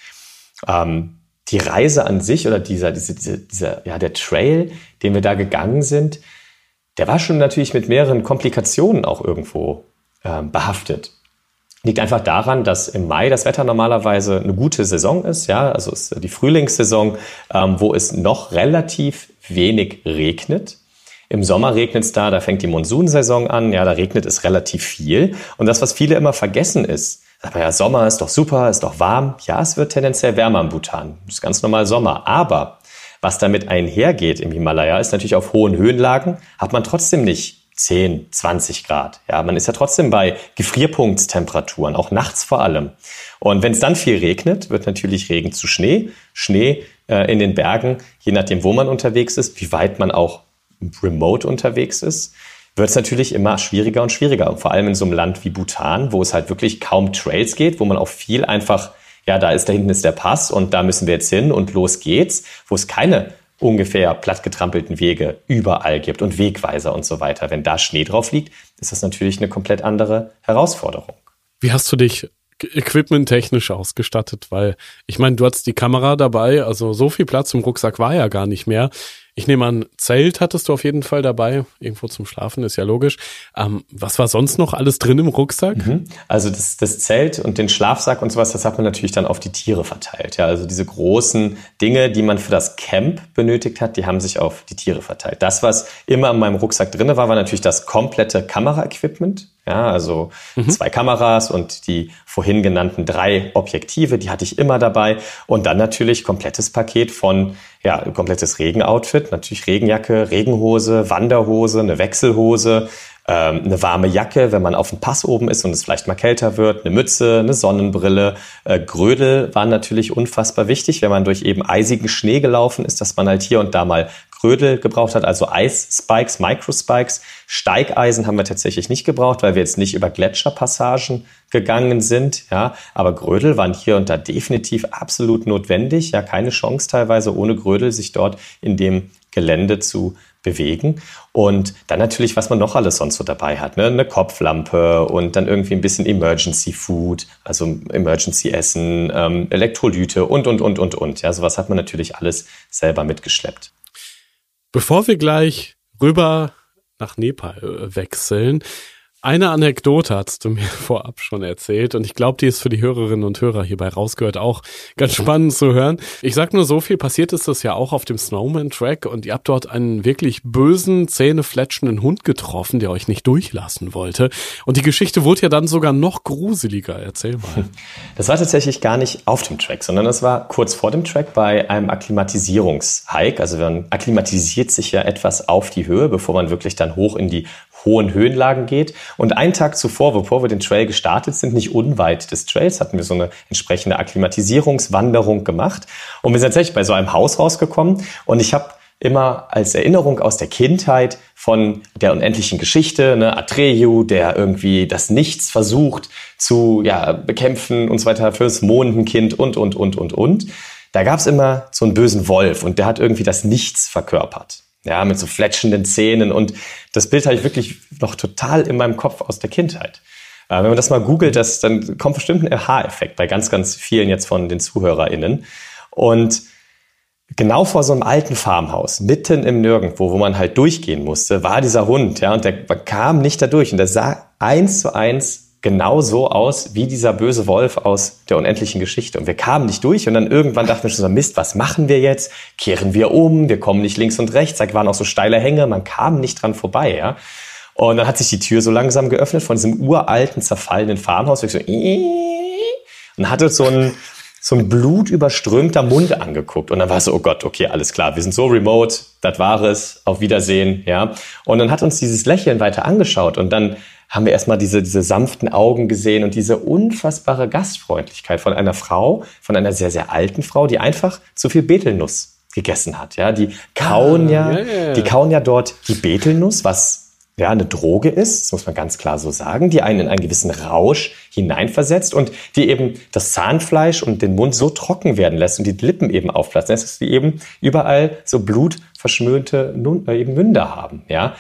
Ähm, die Reise an sich oder dieser, diese, diese, dieser, ja, der Trail, den wir da gegangen sind, der war schon natürlich mit mehreren Komplikationen auch irgendwo äh, behaftet. Liegt einfach daran, dass im Mai das Wetter normalerweise eine gute Saison ist, ja, also ist die Frühlingssaison, ähm, wo es noch relativ wenig regnet. Im Sommer regnet es da, da fängt die Monsunsaison an, ja, da regnet es relativ viel. Und das, was viele immer vergessen ist, aber ja, Sommer ist doch super, ist doch warm. Ja, es wird tendenziell wärmer im Bhutan. Das ist ganz normal Sommer. Aber was damit einhergeht im Himalaya, ist natürlich auf hohen Höhenlagen, hat man trotzdem nicht zehn, zwanzig Grad. Ja, man ist ja trotzdem bei Gefrierpunktstemperaturen, auch nachts vor allem. Und wenn es dann viel regnet, wird natürlich Regen zu Schnee. Schnee äh, in den Bergen, je nachdem, wo man unterwegs ist, wie weit man auch remote unterwegs ist, wird es natürlich immer schwieriger und schwieriger. Und vor allem in so einem Land wie Bhutan, wo es halt wirklich kaum Trails geht, wo man auch viel einfach, ja, da ist, da hinten ist der Pass und da müssen wir jetzt hin und los geht's, wo es keine ungefähr plattgetrampelten Wege überall gibt und Wegweiser und so weiter. Wenn da Schnee drauf liegt, ist das natürlich eine komplett andere Herausforderung. Wie hast du dich equipmenttechnisch ausgestattet? Weil, ich meine, du hattest die Kamera dabei, also so viel Platz im Rucksack war ja gar nicht mehr. Ich nehme an, Zelt hattest du auf jeden Fall dabei, irgendwo zum Schlafen, ist ja logisch. Ähm, was war sonst noch alles drin im Rucksack? Mhm. Also das, das Zelt und den Schlafsack und sowas, das hat man natürlich dann auf die Tiere verteilt. Ja, also diese großen Dinge, die man für das Camp benötigt hat, die haben sich auf die Tiere verteilt. Das, was immer in meinem Rucksack drin war, war natürlich das komplette Kameraequipment. Ja, also mhm. zwei Kameras und die vorhin genannten drei Objektive, die hatte ich immer dabei. Und dann natürlich komplettes Paket von, ja, komplettes Regenoutfit, natürlich Regenjacke, Regenhose, Wanderhose, eine Wechselhose, ähm, eine warme Jacke, wenn man auf dem Pass oben ist und es vielleicht mal kälter wird, eine Mütze, eine Sonnenbrille. Äh, Grödel waren natürlich unfassbar wichtig, wenn man durch eben eisigen Schnee gelaufen ist, dass man halt hier und da mal Grödel gebraucht hat, also Eisspikes, Microspikes. Steigeisen haben wir tatsächlich nicht gebraucht, weil wir jetzt nicht über Gletscherpassagen gegangen sind. Ja, aber Grödel waren hier und da definitiv absolut notwendig. Ja, keine Chance teilweise ohne Grödel sich dort in dem Gelände zu bewegen. Und dann natürlich, was man noch alles sonst so dabei hat, ne? Eine Kopflampe und dann irgendwie ein bisschen Emergency Food, also Emergency Essen, ähm, Elektrolyte und, und, und, und, und. Ja, sowas hat man natürlich alles selber mitgeschleppt. Bevor wir gleich rüber nach Nepal wechseln, eine Anekdote hast du mir vorab schon erzählt und ich glaube, die ist für die Hörerinnen und Hörer hierbei rausgehört auch ganz spannend zu hören. Ich sag nur so viel, passiert ist das ja auch auf dem Snowman-Track und ihr habt dort einen wirklich bösen, zähnefletschenden Hund getroffen, der euch nicht durchlassen wollte. Und die Geschichte wurde ja dann sogar noch gruseliger. Erzähl mal. Das war tatsächlich gar nicht auf dem Track, sondern das war kurz vor dem Track bei einem Akklimatisierungshike. Also man akklimatisiert sich ja etwas auf die Höhe, bevor man wirklich dann hoch in die hohen Höhenlagen geht. Und einen Tag zuvor, bevor wir den Trail gestartet sind, nicht unweit des Trails, hatten wir so eine entsprechende Akklimatisierungswanderung gemacht. Und wir sind tatsächlich bei so einem Haus rausgekommen. Und ich habe immer als Erinnerung aus der Kindheit von der unendlichen Geschichte, ne, Atreyu, der irgendwie das Nichts versucht zu ja, bekämpfen und so weiter, fürs Mondenkind und, und, und, und, und. Da gab es immer so einen bösen Wolf und der hat irgendwie das Nichts verkörpert. Ja, mit so fletschenden Zähnen und das Bild habe ich wirklich noch total in meinem Kopf aus der Kindheit. Äh, wenn man das mal googelt, das, dann kommt bestimmt ein Aha-Effekt bei ganz, ganz vielen jetzt von den ZuhörerInnen. Und genau vor so einem alten Farmhaus, mitten im Nirgendwo, wo man halt durchgehen musste, war dieser Hund, ja, und der kam nicht da durch und der sah eins zu eins genau so aus wie dieser böse Wolf aus der unendlichen Geschichte. Und wir kamen nicht durch und dann irgendwann dachten wir schon so, Mist, was machen wir jetzt? Kehren wir um? Wir kommen nicht links und rechts. Da waren auch so steile Hänge, man kam nicht dran vorbei, ja. Und dann hat sich die Tür so langsam geöffnet von diesem uralten, zerfallenen Farmhaus. Und so, und hatte so ein, so ein blutüberströmter Mund angeguckt. Und dann war es so, oh Gott, okay, alles klar, wir sind so remote, das war es, auf Wiedersehen, ja. Und dann hat uns dieses Lächeln weiter angeschaut und dann haben wir erstmal diese, diese sanften Augen gesehen und diese unfassbare Gastfreundlichkeit von einer Frau, von einer sehr, sehr alten Frau, die einfach zu viel Betelnuss gegessen hat, ja. Die kauen ja, ja, ja, ja. die kauen ja dort die Betelnuss, was ja eine Droge ist, das muss man ganz klar so sagen, die einen in einen gewissen Rausch hineinversetzt und die eben das Zahnfleisch und den Mund so trocken werden lässt und die Lippen eben aufplatzen lässt, dass die eben überall so blutverschmörte eben Münder haben, ja.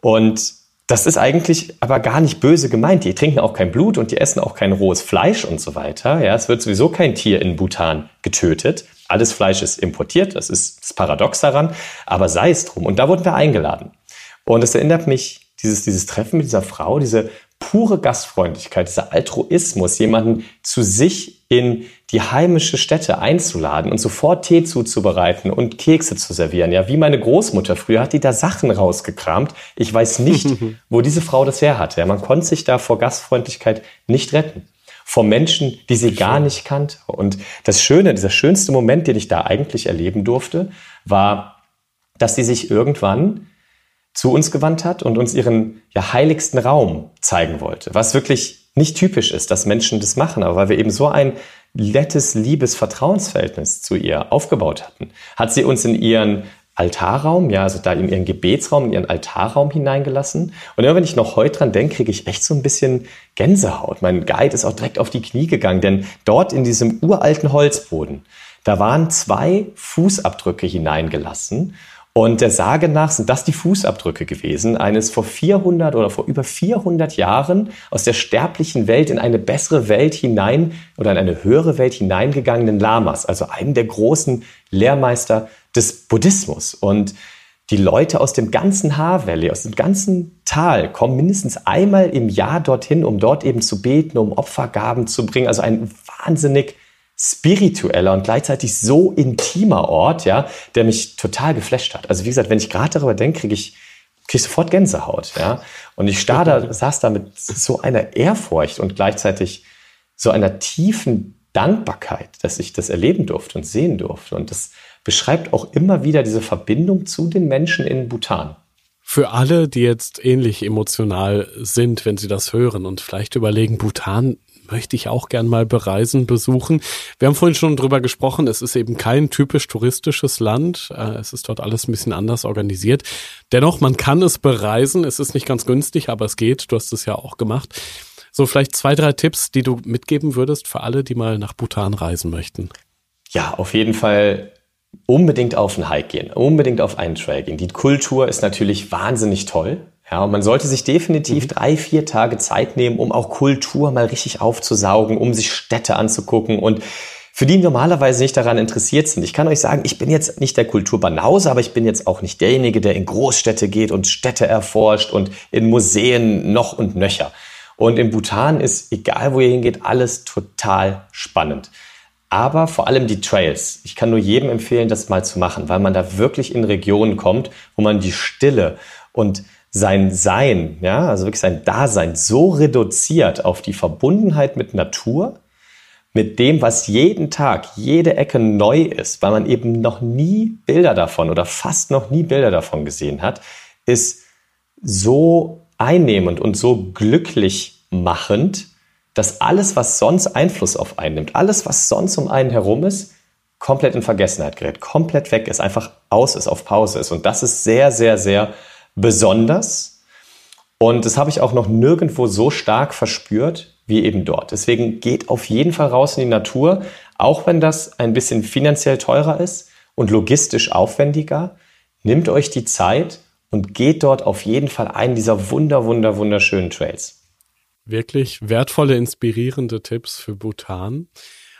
Und das ist eigentlich aber gar nicht böse gemeint. Die trinken auch kein Blut und die essen auch kein rohes Fleisch und so weiter. Ja, es wird sowieso kein Tier in Bhutan getötet. Alles Fleisch ist importiert. Das ist das Paradox daran. Aber sei es drum. Und da wurden wir eingeladen. Und es erinnert mich, dieses, dieses Treffen mit dieser Frau, diese pure Gastfreundlichkeit, dieser Altruismus, jemanden zu sich in die heimische Stätte einzuladen und sofort Tee zuzubereiten und Kekse zu servieren. Ja, wie meine Großmutter früher hat die da Sachen rausgekramt. Ich weiß nicht, wo diese Frau das her hatte. Ja, man konnte sich da vor Gastfreundlichkeit nicht retten. Vor Menschen, die sie gar nicht kannte. Und das Schöne, dieser schönste Moment, den ich da eigentlich erleben durfte, war, dass sie sich irgendwann zu uns gewandt hat und uns ihren ja, heiligsten Raum zeigen wollte. Was wirklich nicht typisch ist, dass Menschen das machen, aber weil wir eben so ein nettes, liebes Vertrauensverhältnis zu ihr aufgebaut hatten, hat sie uns in ihren Altarraum, ja, also da in ihren Gebetsraum, in ihren Altarraum hineingelassen. Und immer wenn ich noch heute dran denke, kriege ich echt so ein bisschen Gänsehaut. Mein Guide ist auch direkt auf die Knie gegangen, denn dort in diesem uralten Holzboden, da waren zwei Fußabdrücke hineingelassen. Und der Sage nach sind das die Fußabdrücke gewesen, eines vor vierhundert oder vor über vierhundert Jahren aus der sterblichen Welt in eine bessere Welt hinein oder in eine höhere Welt hineingegangenen Lamas, also einen der großen Lehrmeister des Buddhismus. Und die Leute aus dem ganzen Ha Valley, aus dem ganzen Tal kommen mindestens einmal im Jahr dorthin, um dort eben zu beten, um Opfergaben zu bringen. Also ein wahnsinnig spiritueller und gleichzeitig so intimer Ort, ja, der mich total geflasht hat. Also wie gesagt, wenn ich gerade darüber denke, kriege ich, kriege ich sofort Gänsehaut, ja. Und ich starr da, saß da mit so einer Ehrfurcht und gleichzeitig so einer tiefen Dankbarkeit, dass ich das erleben durfte und sehen durfte. Und das beschreibt auch immer wieder diese Verbindung zu den Menschen in Bhutan. Für alle, die jetzt ähnlich emotional sind, wenn sie das hören und vielleicht überlegen, Bhutan möchte ich auch gern mal bereisen, besuchen. Wir haben vorhin schon drüber gesprochen, es ist eben kein typisch touristisches Land. Es ist dort alles ein bisschen anders organisiert. Dennoch, man kann es bereisen. Es ist nicht ganz günstig, aber es geht. Du hast es ja auch gemacht. So, vielleicht zwei, drei Tipps, die du mitgeben würdest für alle, die mal nach Bhutan reisen möchten. Ja, auf jeden Fall unbedingt auf einen Hike gehen, unbedingt auf einen Trail gehen. Die Kultur ist natürlich wahnsinnig toll. Ja, und man sollte sich definitiv mhm. drei, vier Tage Zeit nehmen, um auch Kultur mal richtig aufzusaugen, um sich Städte anzugucken und für die normalerweise nicht daran interessiert sind. Ich kann euch sagen, ich bin jetzt nicht der Kulturbanause, aber ich bin jetzt auch nicht derjenige, der in Großstädte geht und Städte erforscht und in Museen noch und nöcher. Und in Bhutan ist, egal wo ihr hingeht, alles total spannend. Aber vor allem die Trails. Ich kann nur jedem empfehlen, das mal zu machen, weil man da wirklich in Regionen kommt, wo man die Stille und sein Sein, ja, also wirklich sein Dasein so reduziert auf die Verbundenheit mit Natur, mit dem, was jeden Tag, jede Ecke neu ist, weil man eben noch nie Bilder davon oder fast noch nie Bilder davon gesehen hat, ist so einnehmend und so glücklich machend, dass alles, was sonst Einfluss auf einen nimmt, alles, was sonst um einen herum ist, komplett in Vergessenheit gerät, komplett weg ist, einfach aus ist, auf Pause ist. Und das ist sehr, sehr, sehr besonders. Und das habe ich auch noch nirgendwo so stark verspürt wie eben dort. Deswegen geht auf jeden Fall raus in die Natur, auch wenn das ein bisschen finanziell teurer ist und logistisch aufwendiger. Nehmt euch die Zeit und geht dort auf jeden Fall einen dieser wunder, wunder, wunderschönen Trails. Wirklich wertvolle, inspirierende Tipps für Bhutan.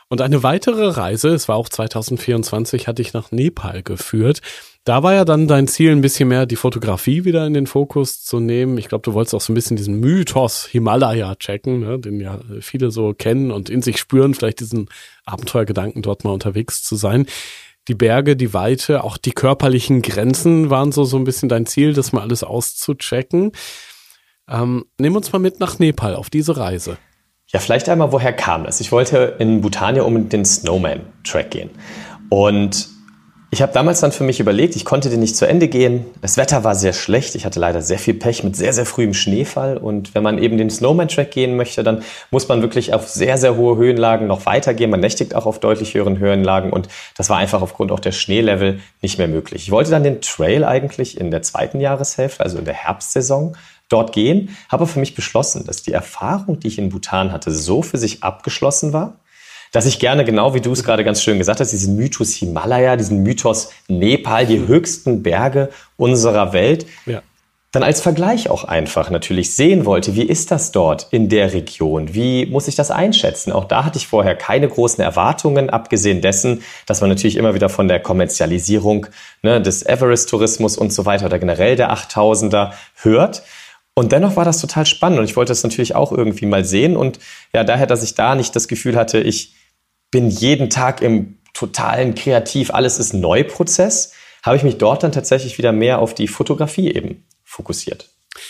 Und eine weitere Reise, es war auch zwanzig vierundzwanzig, hat dich nach Nepal geführt. Da war ja dann dein Ziel, ein bisschen mehr die Fotografie wieder in den Fokus zu nehmen. Ich glaube, du wolltest auch so ein bisschen diesen Mythos Himalaya checken, ne, den ja viele so kennen und in sich spüren, vielleicht diesen Abenteuergedanken, dort mal unterwegs zu sein. Die Berge, die Weite, auch die körperlichen Grenzen waren so so ein bisschen dein Ziel, das mal alles auszuchecken. Ähm, nimm uns mal mit nach Nepal auf diese Reise. Ja, vielleicht einmal, woher kam das? Ich wollte in Bhutan ja um den Snowman-Track gehen. Und ich habe damals dann für mich überlegt, ich konnte den nicht zu Ende gehen. Das Wetter war sehr schlecht. Ich hatte leider sehr viel Pech mit sehr, sehr frühem Schneefall. Und wenn man eben den Snowman-Track gehen möchte, dann muss man wirklich auf sehr, sehr hohe Höhenlagen noch weitergehen. Man nächtigt auch auf deutlich höheren Höhenlagen. Und das war einfach aufgrund auch der Schneelevel nicht mehr möglich. Ich wollte dann den Trail eigentlich in der zweiten Jahreshälfte, also in der Herbstsaison, dort gehen, habe für mich beschlossen, dass die Erfahrung, die ich in Bhutan hatte, so für sich abgeschlossen war, dass ich gerne, genau wie du es gerade ganz schön gesagt hast, diesen Mythos Himalaya, diesen Mythos Nepal, die höchsten Berge unserer Welt, ja, dann als Vergleich auch einfach natürlich sehen wollte, wie ist das dort in der Region? Wie muss ich das einschätzen? Auch da hatte ich vorher keine großen Erwartungen, abgesehen dessen, dass man natürlich immer wieder von der Kommerzialisierung, ne, des Everest-Tourismus und so weiter oder generell der achttausender hört. Und dennoch war das total spannend und ich wollte das natürlich auch irgendwie mal sehen. Und ja, daher, dass ich da nicht das Gefühl hatte, ich bin jeden Tag im totalen Kreativ, alles ist Neuprozess, habe ich mich dort dann tatsächlich wieder mehr auf die Fotografie eben fokussiert.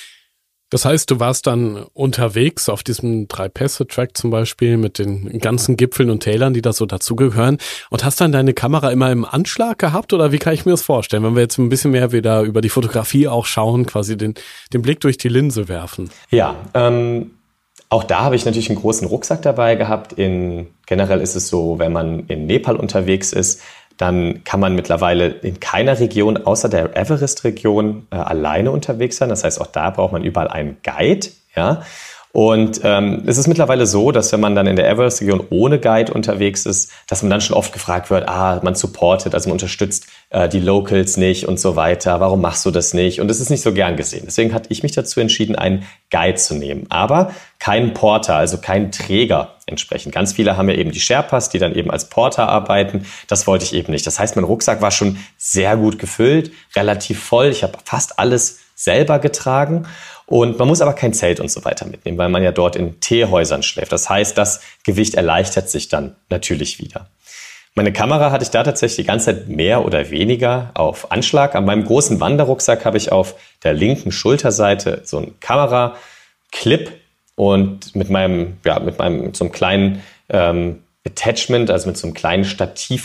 Das heißt, du warst dann unterwegs auf diesem Drei-Pässe-Track zum Beispiel mit den ganzen Gipfeln und Tälern, die da so dazugehören, und hast dann deine Kamera immer im Anschlag gehabt, oder wie kann ich mir das vorstellen, wenn wir jetzt ein bisschen mehr wieder über die Fotografie auch schauen, quasi den, den Blick durch die Linse werfen? Ja, ähm, auch da habe ich natürlich einen großen Rucksack dabei gehabt. In, generell ist es so, wenn man in Nepal unterwegs ist, dann kann man mittlerweile in keiner Region außer der Everest-Region äh, alleine unterwegs sein. Das heißt, auch da braucht man überall einen Guide. Ja? Und ähm, es ist mittlerweile so, dass wenn man dann in der Everest-Region ohne Guide unterwegs ist, dass man dann schon oft gefragt wird, ah, man supportet, also man unterstützt äh, die Locals nicht und so weiter. Warum machst du das nicht? Und das ist nicht so gern gesehen. Deswegen hatte ich mich dazu entschieden, einen Guide zu nehmen. Aber keinen Porter, also keinen Träger entsprechend. Ganz viele haben ja eben die Sherpas, die dann eben als Porter arbeiten. Das wollte ich eben nicht. Das heißt, mein Rucksack war schon sehr gut gefüllt, relativ voll. Ich habe fast alles selber getragen. Und man muss aber kein Zelt und so weiter mitnehmen, weil man ja dort in Teehäusern schläft. Das heißt, das Gewicht erleichtert sich dann natürlich wieder. Meine Kamera hatte ich da tatsächlich die ganze Zeit mehr oder weniger auf Anschlag. An meinem großen Wanderrucksack habe ich auf der linken Schulterseite so einen Kameraclip und mit meinem, ja, mit meinem, mit so einem kleinen ähm, Attachment, also mit so einem kleinen Stativ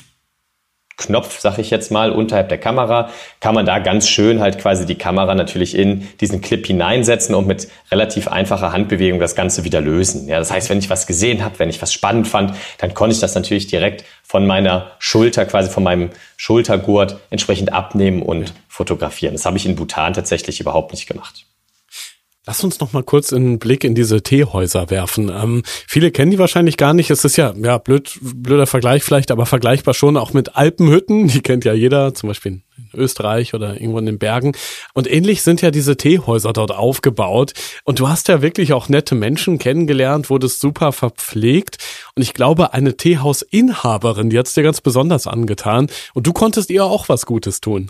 Knopf, sag ich jetzt mal, unterhalb der Kamera, kann man da ganz schön halt quasi die Kamera natürlich in diesen Clip hineinsetzen und mit relativ einfacher Handbewegung das Ganze wieder lösen. Ja, das heißt, wenn ich was gesehen habe, wenn ich was spannend fand, dann konnte ich das natürlich direkt von meiner Schulter, quasi von meinem Schultergurt entsprechend abnehmen und fotografieren. Das habe ich in Bhutan tatsächlich überhaupt nicht gemacht. Lass uns noch mal kurz einen Blick in diese Teehäuser werfen. Ähm, viele kennen die wahrscheinlich gar nicht. Es ist ja, ja blöd, blöder Vergleich vielleicht, aber vergleichbar schon auch mit Alpenhütten. Die kennt ja jeder, zum Beispiel in Österreich oder irgendwo in den Bergen. Und ähnlich sind ja diese Teehäuser dort aufgebaut. Und du hast ja wirklich auch nette Menschen kennengelernt, wurdest super verpflegt. Und ich glaube, eine Teehausinhaberin, die hat's dir ganz besonders angetan. Und du konntest ihr auch was Gutes tun.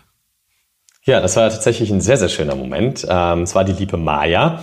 Ja, das war tatsächlich ein sehr, sehr schöner Moment. Ähm, es war die liebe Maya.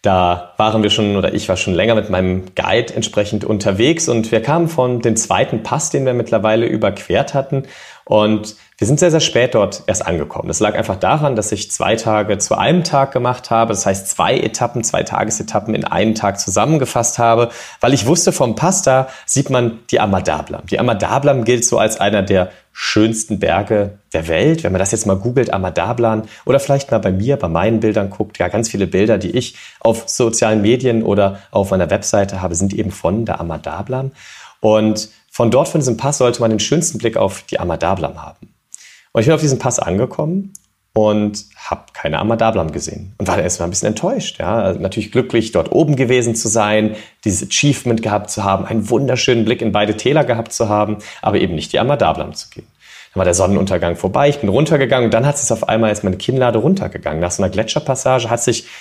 Da waren wir schon, oder ich war schon länger mit meinem Guide entsprechend unterwegs und wir kamen von dem zweiten Pass, den wir mittlerweile überquert hatten. Und wir sind sehr, sehr spät dort erst angekommen. Das lag einfach daran, dass ich zwei Tage zu einem Tag gemacht habe. Das heißt, zwei Etappen, zwei Tagesetappen in einen Tag zusammengefasst habe, weil ich wusste, vom Pass da sieht man die Ama Dablam. Die Ama Dablam gilt so als einer der schönsten Berge der Welt. Wenn man das jetzt mal googelt, Ama Dablam, oder vielleicht mal bei mir, bei meinen Bildern guckt, ja, ganz viele Bilder, die ich auf sozialen Medien oder auf meiner Webseite habe, sind eben von der Ama Dablam. Und von dort, von diesem Pass, sollte man den schönsten Blick auf die Ama Dablam haben. Und ich bin auf diesem Pass angekommen und habe keine Ama Dablam gesehen. Und war dann erstmal ein bisschen enttäuscht. Ja? Also natürlich glücklich, dort oben gewesen zu sein, dieses Achievement gehabt zu haben, einen wunderschönen Blick in beide Täler gehabt zu haben, aber eben nicht die Ama Dablam zu gehen. Dann war der Sonnenuntergang vorbei, ich bin runtergegangen und dann hat es auf einmal, ist meine Kinnlade runtergegangen. Nach so einer Gletscherpassage hat sich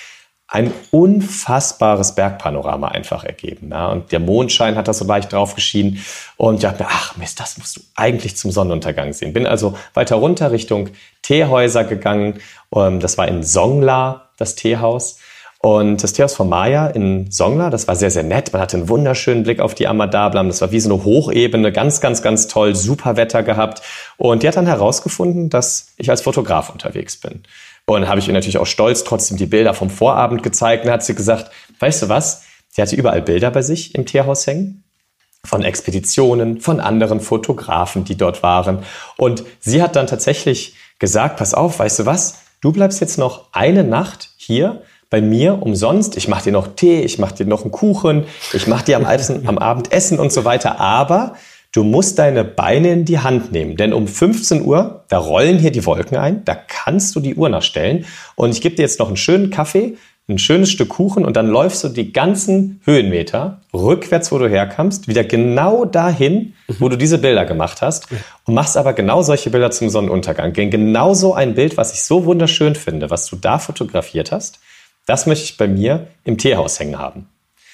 ein unfassbares Bergpanorama einfach ergeben. Ja? Und der Mondschein hat da so leicht drauf geschienen. Und ich dachte mir, ach Mist, das musst du eigentlich zum Sonnenuntergang sehen. Bin also weiter runter Richtung Teehäuser gegangen. Das war in Songla, das Teehaus. Und das Teehaus von Maya in Songla, das war sehr, sehr nett. Man hatte einen wunderschönen Blick auf die Amadablam. Das war wie so eine Hochebene, ganz, ganz, ganz toll, super Wetter gehabt. Und die hat dann herausgefunden, dass ich als Fotograf unterwegs bin. Und dann habe ich ihr natürlich auch stolz trotzdem die Bilder vom Vorabend gezeigt. Und dann hat sie gesagt, weißt du was? Sie hatte überall Bilder bei sich im Teehaus hängen. Von Expeditionen, von anderen Fotografen, die dort waren. Und sie hat dann tatsächlich gesagt, pass auf, weißt du was? Du bleibst jetzt noch eine Nacht hier bei mir umsonst. Ich mache dir noch Tee, ich mache dir noch einen Kuchen, ich mache dir am, am Abend Essen und so weiter. Aber du musst deine Beine in die Hand nehmen, denn um fünfzehn Uhr, da rollen hier die Wolken ein, da kannst du die Uhr nachstellen und ich gebe dir jetzt noch einen schönen Kaffee, ein schönes Stück Kuchen und dann läufst du die ganzen Höhenmeter rückwärts, wo du herkommst, wieder genau dahin, wo du diese Bilder gemacht hast und machst aber genau solche Bilder zum Sonnenuntergang. Denn genau so ein Bild, was ich so wunderschön finde, was du da fotografiert hast, das möchte ich bei mir im Teehaus hängen haben.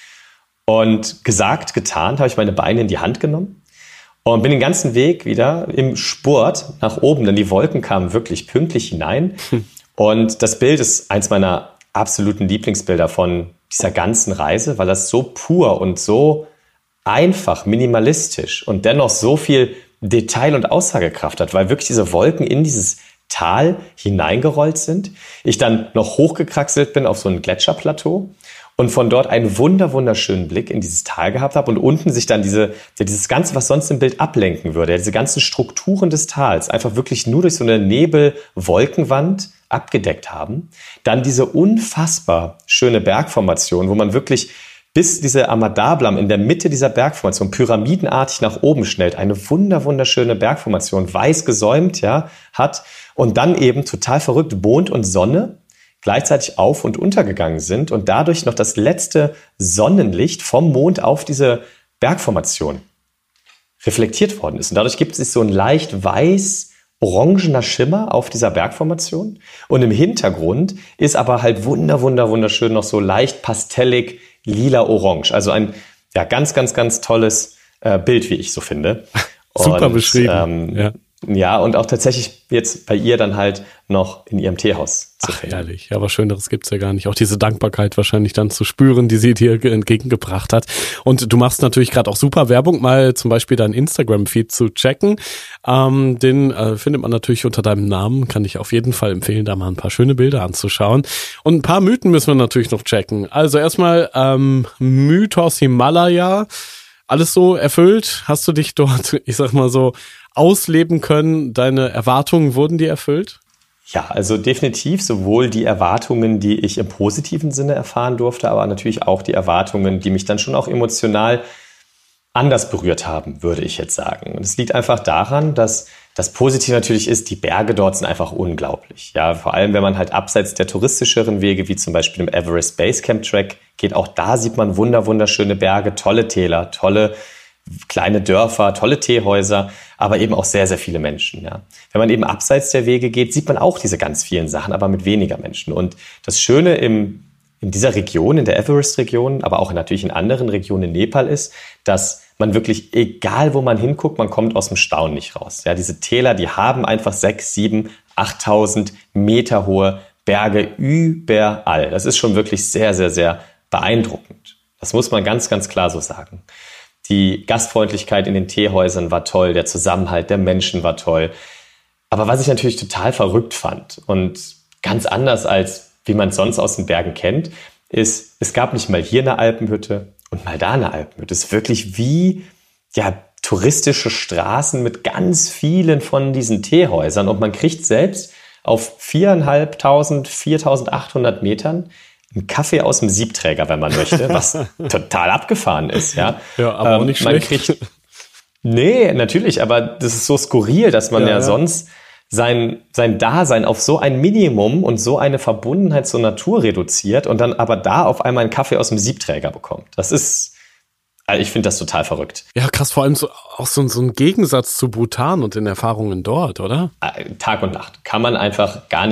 Und gesagt, getan, habe ich meine Beine in die Hand genommen und bin den ganzen Weg wieder im Spurt nach oben, denn die Wolken kamen wirklich pünktlich hinein. Und das Bild ist eins meiner absoluten Lieblingsbilder von dieser ganzen Reise, weil das so pur und so einfach, minimalistisch und dennoch so viel Detail und Aussagekraft hat, weil wirklich diese Wolken in dieses Tal hineingerollt sind. Ich dann noch hochgekraxelt bin auf so ein Gletscherplateau und von dort einen wunder wunderschönen Blick in dieses Tal gehabt habe und unten sich dann diese dieses Ganze, was sonst im Bild ablenken würde, diese ganzen Strukturen des Tals einfach wirklich nur durch so eine Nebel-Wolkenwand abgedeckt haben. Dann diese unfassbar schöne Bergformation, wo man wirklich bis diese Amadablam in der Mitte dieser Bergformation pyramidenartig nach oben schnellt, eine wunder wunderschöne Bergformation, weiß gesäumt, ja, hat und dann eben total verrückt Mond und Sonne gleichzeitig auf- und untergegangen sind und dadurch noch das letzte Sonnenlicht vom Mond auf diese Bergformation reflektiert worden ist. Und dadurch gibt es so ein leicht weiß orangener Schimmer auf dieser Bergformation. Und im Hintergrund ist aber halt wunder, wunder, wunderschön noch so leicht pastellig lila-orange. Also ein ja, ganz, ganz, ganz tolles äh, Bild, wie ich so finde. Super und, beschrieben. Ähm, ja. Ja, und auch tatsächlich jetzt bei ihr dann halt noch in ihrem Teehaus zu Ach, finden. herrlich. Ja, was Schöneres gibt's ja gar nicht. Auch diese Dankbarkeit wahrscheinlich dann zu spüren, die sie dir entgegengebracht hat. Und du machst natürlich gerade auch super Werbung, mal zum Beispiel deinen Instagram-Feed zu checken. Ähm, den äh, findet man natürlich unter deinem Namen. Kann ich auf jeden Fall empfehlen, da mal ein paar schöne Bilder anzuschauen. Und ein paar Mythen müssen wir natürlich noch checken. Also erstmal ähm, Mythos Himalaya. Alles so erfüllt? Hast du dich dort, ich sag mal so, ausleben können? Deine Erwartungen wurden dir erfüllt? Ja, also definitiv sowohl die Erwartungen, die ich im positiven Sinne erfahren durfte, aber natürlich auch die Erwartungen, die mich dann schon auch emotional anders berührt haben, würde ich jetzt sagen. Und es liegt einfach daran, dass das Positive natürlich ist, die Berge dort sind einfach unglaublich. Ja, vor allem, wenn man halt abseits der touristischeren Wege, wie zum Beispiel im Everest Base Camp Track geht, auch da sieht man wunder, wunderschöne Berge, tolle Täler, tolle kleine Dörfer, tolle Teehäuser, aber eben auch sehr, sehr viele Menschen. Ja. Wenn man eben abseits der Wege geht, sieht man auch diese ganz vielen Sachen, aber mit weniger Menschen. Und das Schöne im, in dieser Region, in der Everest-Region, aber auch natürlich in anderen Regionen in Nepal ist, dass man wirklich, egal wo man hinguckt, man kommt aus dem Staunen nicht raus. Ja, diese Täler, die haben einfach sechs, sieben, achttausend Meter hohe Berge überall. Das ist schon wirklich sehr, sehr, sehr beeindruckend. Das muss man ganz, ganz klar so sagen. Die Gastfreundlichkeit in den Teehäusern war toll, der Zusammenhalt der Menschen war toll. Aber was ich natürlich total verrückt fand und ganz anders als wie man es sonst aus den Bergen kennt, ist, es gab nicht mal hier eine Alpenhütte und mal da eine Alpenhütte. Es ist wirklich wie ja, touristische Straßen mit ganz vielen von diesen Teehäusern und man kriegt selbst auf viertausendfünfhundert, viertausendachthundert Metern einen Kaffee aus dem Siebträger, wenn man möchte, was total abgefahren ist. Ja, ja aber ähm, auch nicht man schlecht. Kriegt, nee, natürlich, aber das ist so skurril, dass man ja, ja, ja sonst sein, sein Dasein auf so ein Minimum und so eine Verbundenheit zur Natur reduziert und dann aber da auf einmal einen Kaffee aus dem Siebträger bekommt. Das ist, also ich finde das total verrückt. Ja, krass, vor allem so, auch so, so ein Gegensatz zu Bhutan und den Erfahrungen dort, oder? Tag und Nacht. Kann man einfach gar nicht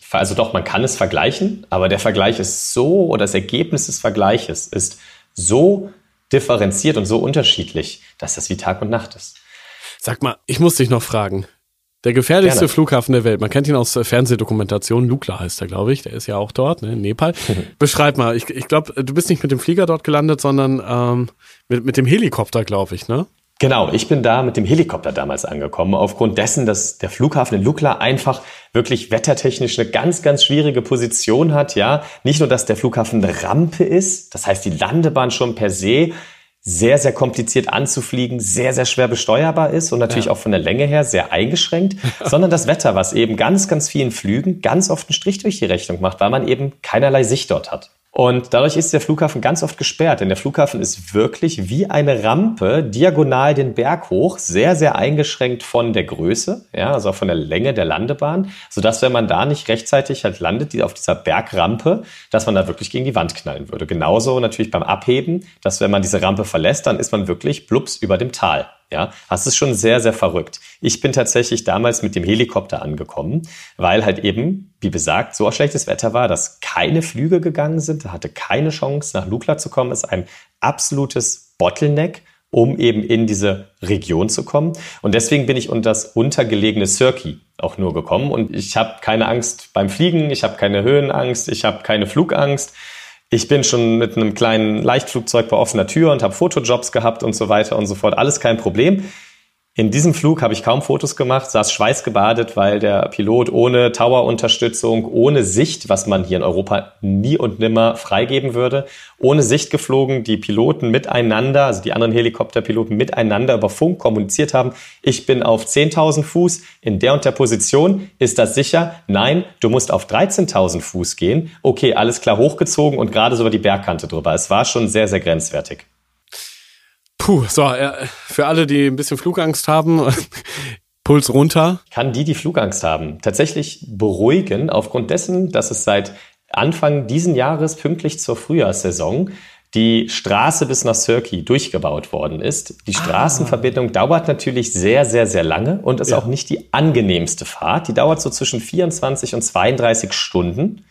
also doch, man kann es vergleichen, aber der Vergleich ist so, oder das Ergebnis des Vergleiches ist so differenziert und so unterschiedlich, dass das wie Tag und Nacht ist. Sag mal, ich muss dich noch fragen. Der gefährlichste Gerne. Flughafen der Welt, man kennt ihn aus Fernsehdokumentationen, Lukla heißt er, glaube ich, der ist ja auch dort, ne, in Nepal. Beschreib mal, ich, ich glaube, du bist nicht mit dem Flieger dort gelandet, sondern ähm, mit, mit dem Helikopter, glaube ich, ne? Genau, ich bin da mit dem Helikopter damals angekommen, aufgrund dessen, dass der Flughafen in Lukla einfach wirklich wettertechnisch eine ganz, ganz schwierige Position hat. Ja, nicht nur, dass der Flughafen eine Rampe ist, das heißt die Landebahn schon per se sehr, sehr kompliziert anzufliegen, sehr, sehr schwer besteuerbar ist und natürlich ja. auch von der Länge her sehr eingeschränkt, sondern das Wetter, was eben ganz, ganz vielen Flügen ganz oft einen Strich durch die Rechnung macht, weil man eben keinerlei Sicht dort hat. Und dadurch ist der Flughafen ganz oft gesperrt, denn der Flughafen ist wirklich wie eine Rampe diagonal den Berg hoch, sehr, sehr eingeschränkt von der Größe, ja, also auch von der Länge der Landebahn, sodass, wenn man da nicht rechtzeitig halt landet, die auf dieser Bergrampe, dass man da wirklich gegen die Wand knallen würde. Genauso natürlich beim Abheben, dass wenn man diese Rampe verlässt, dann ist man wirklich blups über dem Tal. Ja, das ist schon sehr, sehr verrückt. Ich bin tatsächlich damals mit dem Helikopter angekommen, weil halt eben, wie besagt, so schlechtes Wetter war, dass keine Flüge gegangen sind, da hatte keine Chance, nach Lukla zu kommen. Das ist ein absolutes Bottleneck, um eben in diese Region zu kommen. Und deswegen bin ich unter das untergelegene Sirki auch nur gekommen. Und ich habe keine Angst beim Fliegen, ich habe keine Höhenangst, ich habe keine Flugangst. Ich bin schon mit einem kleinen Leichtflugzeug bei offener Tür und habe Fotojobs gehabt und so weiter und so fort. Alles kein Problem. In diesem Flug habe ich kaum Fotos gemacht, saß schweißgebadet, weil der Pilot ohne Tower-Unterstützung, ohne Sicht, was man hier in Europa nie und nimmer freigeben würde, ohne Sicht geflogen, die Piloten miteinander, also die anderen Helikopterpiloten miteinander über Funk kommuniziert haben. Ich bin auf zehntausend Fuß in der und der Position. Ist das sicher? Nein, du musst auf dreizehntausend Fuß gehen. Okay, alles klar, hochgezogen und gerade so über die Bergkante drüber. Es war schon sehr, sehr grenzwertig. Puh, so, ja, für alle, die ein bisschen Flugangst haben, Puls runter. Kann die, die Flugangst haben, tatsächlich beruhigen, aufgrund dessen, dass es seit Anfang diesen Jahres pünktlich zur Frühjahrssaison die Straße bis nach Sirki durchgebaut worden ist. Die Straßenverbindung ah. dauert natürlich sehr, sehr, sehr lange und ist ja. auch nicht die angenehmste Fahrt. Die dauert so zwischen vierundzwanzig und zweiunddreißig Stunden.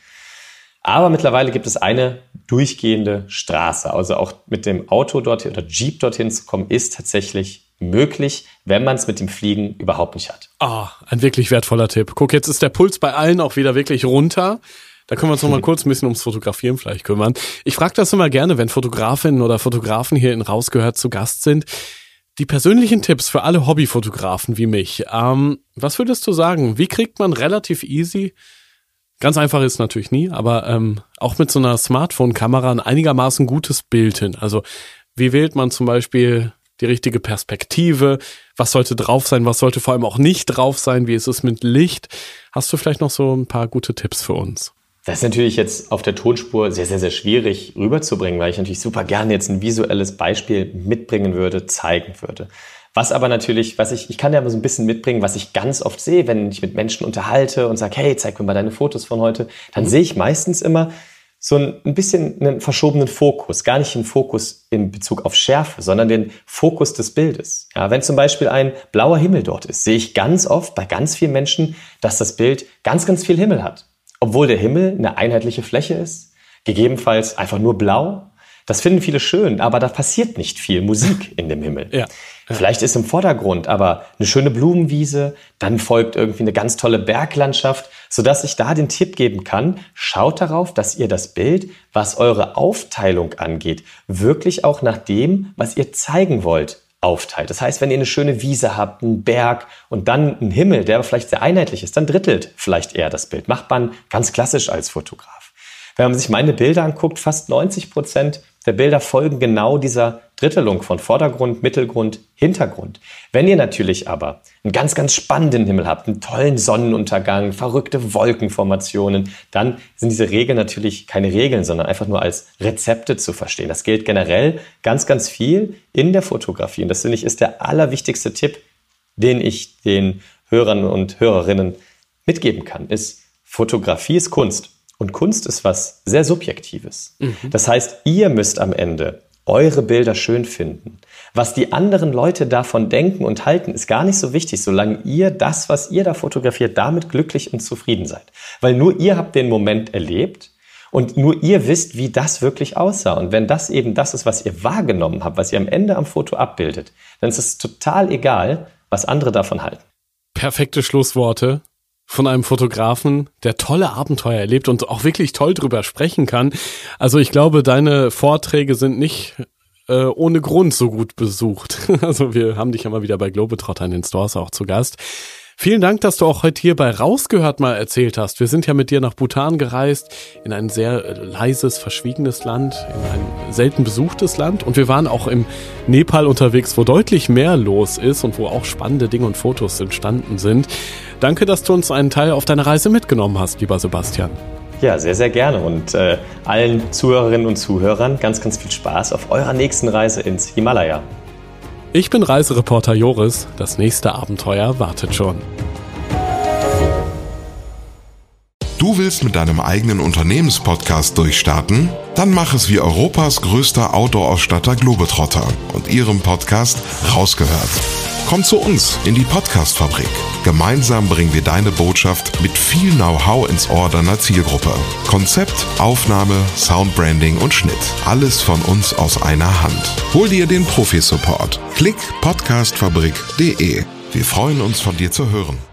Aber mittlerweile gibt es eine durchgehende Straße. Also auch mit dem Auto dorthin oder Jeep dorthin zu kommen, ist tatsächlich möglich, wenn man es mit dem Fliegen überhaupt nicht hat. Ah, ein wirklich wertvoller Tipp. Guck, jetzt ist der Puls bei allen auch wieder wirklich runter. Da können wir uns noch mal kurz ein bisschen ums Fotografieren vielleicht kümmern. Ich frage das immer gerne, wenn Fotografinnen oder Fotografen hier in Rausgehört zu Gast sind. Die persönlichen Tipps für alle Hobbyfotografen wie mich. Ähm, was würdest du sagen? Wie kriegt man relativ easy, ganz einfach ist natürlich nie, aber ähm, auch mit so einer Smartphone-Kamera ein einigermaßen gutes Bild hin? Also wie wählt man zum Beispiel die richtige Perspektive? Was sollte drauf sein? Was sollte vor allem auch nicht drauf sein? Wie ist es mit Licht? Hast du vielleicht noch so ein paar gute Tipps für uns? Das ist natürlich jetzt auf der Tonspur sehr, sehr, sehr schwierig rüberzubringen, weil ich natürlich super gerne jetzt ein visuelles Beispiel mitbringen würde, zeigen würde. Was aber natürlich, was ich, ich kann ja mal so ein bisschen mitbringen, was ich ganz oft sehe, wenn ich mit Menschen unterhalte und sage, hey, zeig mir mal deine Fotos von heute, dann mhm. sehe ich meistens immer so ein, ein bisschen einen verschobenen Fokus. Gar nicht einen Fokus in Bezug auf Schärfe, sondern den Fokus des Bildes. Ja, wenn zum Beispiel ein blauer Himmel dort ist, sehe ich ganz oft bei ganz vielen Menschen, dass das Bild ganz, ganz viel Himmel hat. Obwohl der Himmel eine einheitliche Fläche ist, gegebenenfalls einfach nur blau. Das finden viele schön, aber da passiert nicht viel Musik in dem Himmel. Ja, ja. Vielleicht ist im Vordergrund aber eine schöne Blumenwiese, dann folgt irgendwie eine ganz tolle Berglandschaft, sodass ich da den Tipp geben kann, schaut darauf, dass ihr das Bild, was eure Aufteilung angeht, wirklich auch nach dem, was ihr zeigen wollt, aufteilt. Das heißt, wenn ihr eine schöne Wiese habt, einen Berg und dann einen Himmel, der vielleicht sehr einheitlich ist, dann drittelt vielleicht eher das Bild. Macht man ganz klassisch als Fotograf. Wenn man sich meine Bilder anguckt, fast neunzig Prozent der Bilder folgen genau dieser Drittelung von Vordergrund, Mittelgrund, Hintergrund. Wenn ihr natürlich aber einen ganz, ganz spannenden Himmel habt, einen tollen Sonnenuntergang, verrückte Wolkenformationen, dann sind diese Regeln natürlich keine Regeln, sondern einfach nur als Rezepte zu verstehen. Das gilt generell ganz, ganz viel in der Fotografie. Und das, finde ich, ist der allerwichtigste Tipp, den ich den Hörern und Hörerinnen mitgeben kann, ist, Fotografie ist Kunst. Und Kunst ist was sehr Subjektives. Mhm. Das heißt, ihr müsst am Ende eure Bilder schön finden. Was die anderen Leute davon denken und halten, ist gar nicht so wichtig, solange ihr das, was ihr da fotografiert, damit glücklich und zufrieden seid. Weil nur ihr habt den Moment erlebt und nur ihr wisst, wie das wirklich aussah. Und wenn das eben das ist, was ihr wahrgenommen habt, was ihr am Ende am Foto abbildet, dann ist es total egal, was andere davon halten. Perfekte Schlussworte von einem Fotografen, der tolle Abenteuer erlebt und auch wirklich toll drüber sprechen kann. Also ich glaube, deine Vorträge sind nicht äh, ohne Grund so gut besucht. Also wir haben dich ja mal wieder bei Globetrotter in den Stores auch zu Gast. Vielen Dank, dass du auch heute hier bei Rausgehört mal erzählt hast. Wir sind ja mit dir nach Bhutan gereist, in ein sehr leises, verschwiegenes Land, in ein selten besuchtes Land. Und wir waren auch im Nepal unterwegs, wo deutlich mehr los ist und wo auch spannende Dinge und Fotos entstanden sind. Danke, dass du uns einen Teil auf deiner Reise mitgenommen hast, lieber Sebastian. Ja, sehr, sehr gerne. Und äh, allen Zuhörerinnen und Zuhörern ganz, ganz viel Spaß auf eurer nächsten Reise ins Himalaya. Ich bin Reisereporter Joris. Das nächste Abenteuer wartet schon. Du willst mit deinem eigenen Unternehmenspodcast durchstarten? Dann mach es wie Europas größter Outdoor-Ausstatter Globetrotter und ihrem Podcast Rausgehört. Komm zu uns in die Podcast-Fabrik. Gemeinsam bringen wir deine Botschaft mit viel Know-how ins Ohr deiner Zielgruppe. Konzept, Aufnahme, Soundbranding und Schnitt. Alles von uns aus einer Hand. Hol dir den Profi-Support. Klick podcastfabrik punkt de. Wir freuen uns, von dir zu hören.